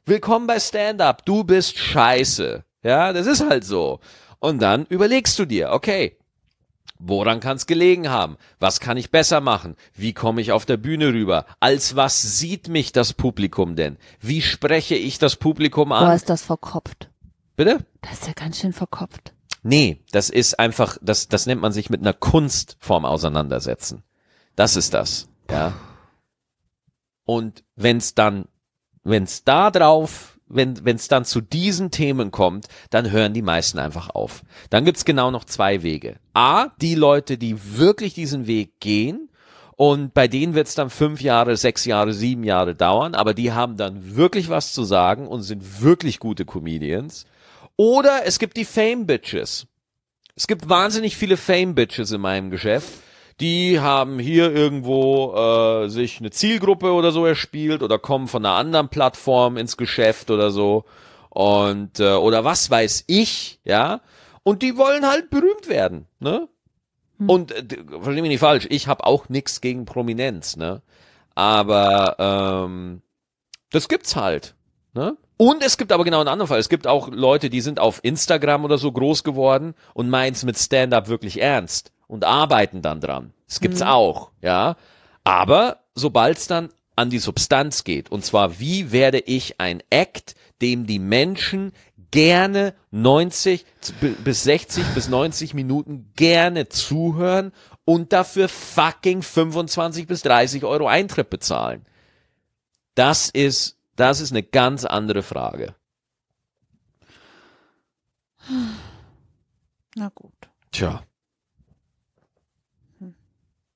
Willkommen bei Stand-Up. Du bist scheiße. Ja, das ist halt so. Und dann überlegst du dir, okay, woran kann es gelegen haben? Was kann ich besser machen? Wie komme ich auf der Bühne rüber? Als was sieht mich das Publikum denn? Wie spreche ich das Publikum an? Boah, ist das verkopft. Bitte? Das ist ja ganz schön verkopft. Nee, das ist einfach, das, das nennt man sich mit einer Kunstform auseinandersetzen. Das ist das, ja. Und wenn's dann, wenn's da drauf, wenn, wenn's dann zu diesen Themen kommt, dann hören die meisten einfach auf. Dann gibt's genau noch zwei Wege. A, die Leute, die wirklich diesen Weg gehen, und bei denen wird's dann fünf Jahre, sechs Jahre, sieben Jahre dauern, aber die haben dann wirklich was zu sagen und sind wirklich gute Comedians. Oder es gibt die Fame-Bitches. Es gibt wahnsinnig viele Fame-Bitches in meinem Geschäft. Die haben hier irgendwo äh, sich eine Zielgruppe oder so erspielt oder kommen von einer anderen Plattform ins Geschäft oder so. Und äh, oder was weiß ich, ja. Und die wollen halt berühmt werden, ne? Hm. Und äh, versteh mich nicht falsch, ich habe auch nichts gegen Prominenz, ne? Aber ähm, das gibt's halt, ne? Und es gibt aber genau einen anderen Fall. Es gibt auch Leute, die sind auf Instagram oder so groß geworden und meinen's mit Stand-Up wirklich ernst und arbeiten dann dran. Das gibt's mhm. auch, ja. Aber sobald's dann an die Substanz geht, und zwar, wie werde ich ein Act, dem die Menschen gerne neunzig bis sechzig bis neunzig Minuten gerne zuhören und dafür fucking fünfundzwanzig bis dreißig Euro Eintritt bezahlen. Das ist Das ist eine ganz andere Frage. Na gut. Tja. Hm.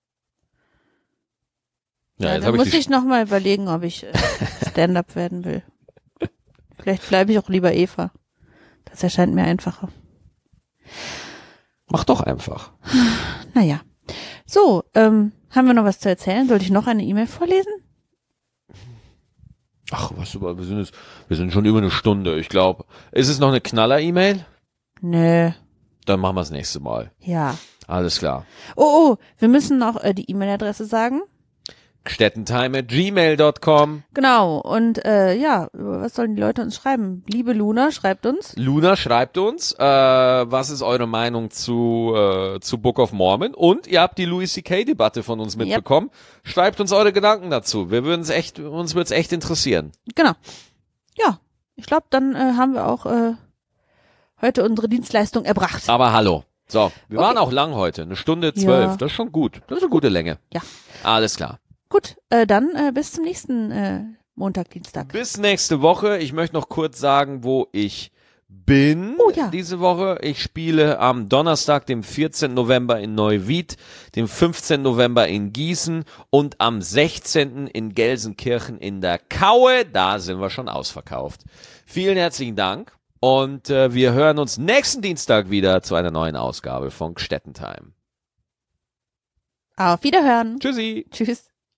Ja, Ja, jetzt dann hab muss ich die ich noch mal überlegen, ob ich äh, Stand-up werden will. Vielleicht bleibe ich auch lieber Eva. Das erscheint mir einfacher. Mach doch einfach. Naja. So, ähm, haben wir noch was zu erzählen? Sollte ich noch eine E-Mail vorlesen? Ach, was über, wir sind jetzt, wir sind schon über eine Stunde. Ich glaube, ist es noch eine Knaller-E-Mail? Nö. Dann machen wir das nächste Mal. Ja. Alles klar. Oh, oh, wir müssen noch äh, die E-Mail-Adresse sagen. Gstettentime at gmail dot com. Genau. Und äh, ja, was sollen die Leute uns schreiben? Liebe Luna, schreibt uns. Luna schreibt uns, äh, was ist eure Meinung zu äh, zu Book of Mormon? Und ihr habt die Louis C K-Debatte von uns mitbekommen. Yep. Schreibt uns eure Gedanken dazu. Wir würden es echt, uns würde es echt interessieren. Genau. Ja, ich glaube, dann äh, haben wir auch äh, heute unsere Dienstleistung erbracht. Aber hallo. So, wir Okay. waren auch lang heute. Eine Stunde zwölf. Ja. Das ist schon gut. Das ist eine gute Länge. Ja. Alles klar. Gut, äh, dann äh, bis zum nächsten äh, Montag, Dienstag. Bis nächste Woche. Ich möchte noch kurz sagen, wo ich bin Oh, ja. diese Woche. Ich spiele am Donnerstag, dem vierzehnten November in Neuwied, dem fünfzehnten November in Gießen und am sechzehnten in Gelsenkirchen in der Kaue. Da sind wir schon ausverkauft. Vielen herzlichen Dank und äh, wir hören uns nächsten Dienstag wieder zu einer neuen Ausgabe von Gstettentime. Auf Wiederhören. Tschüssi. Tschüss.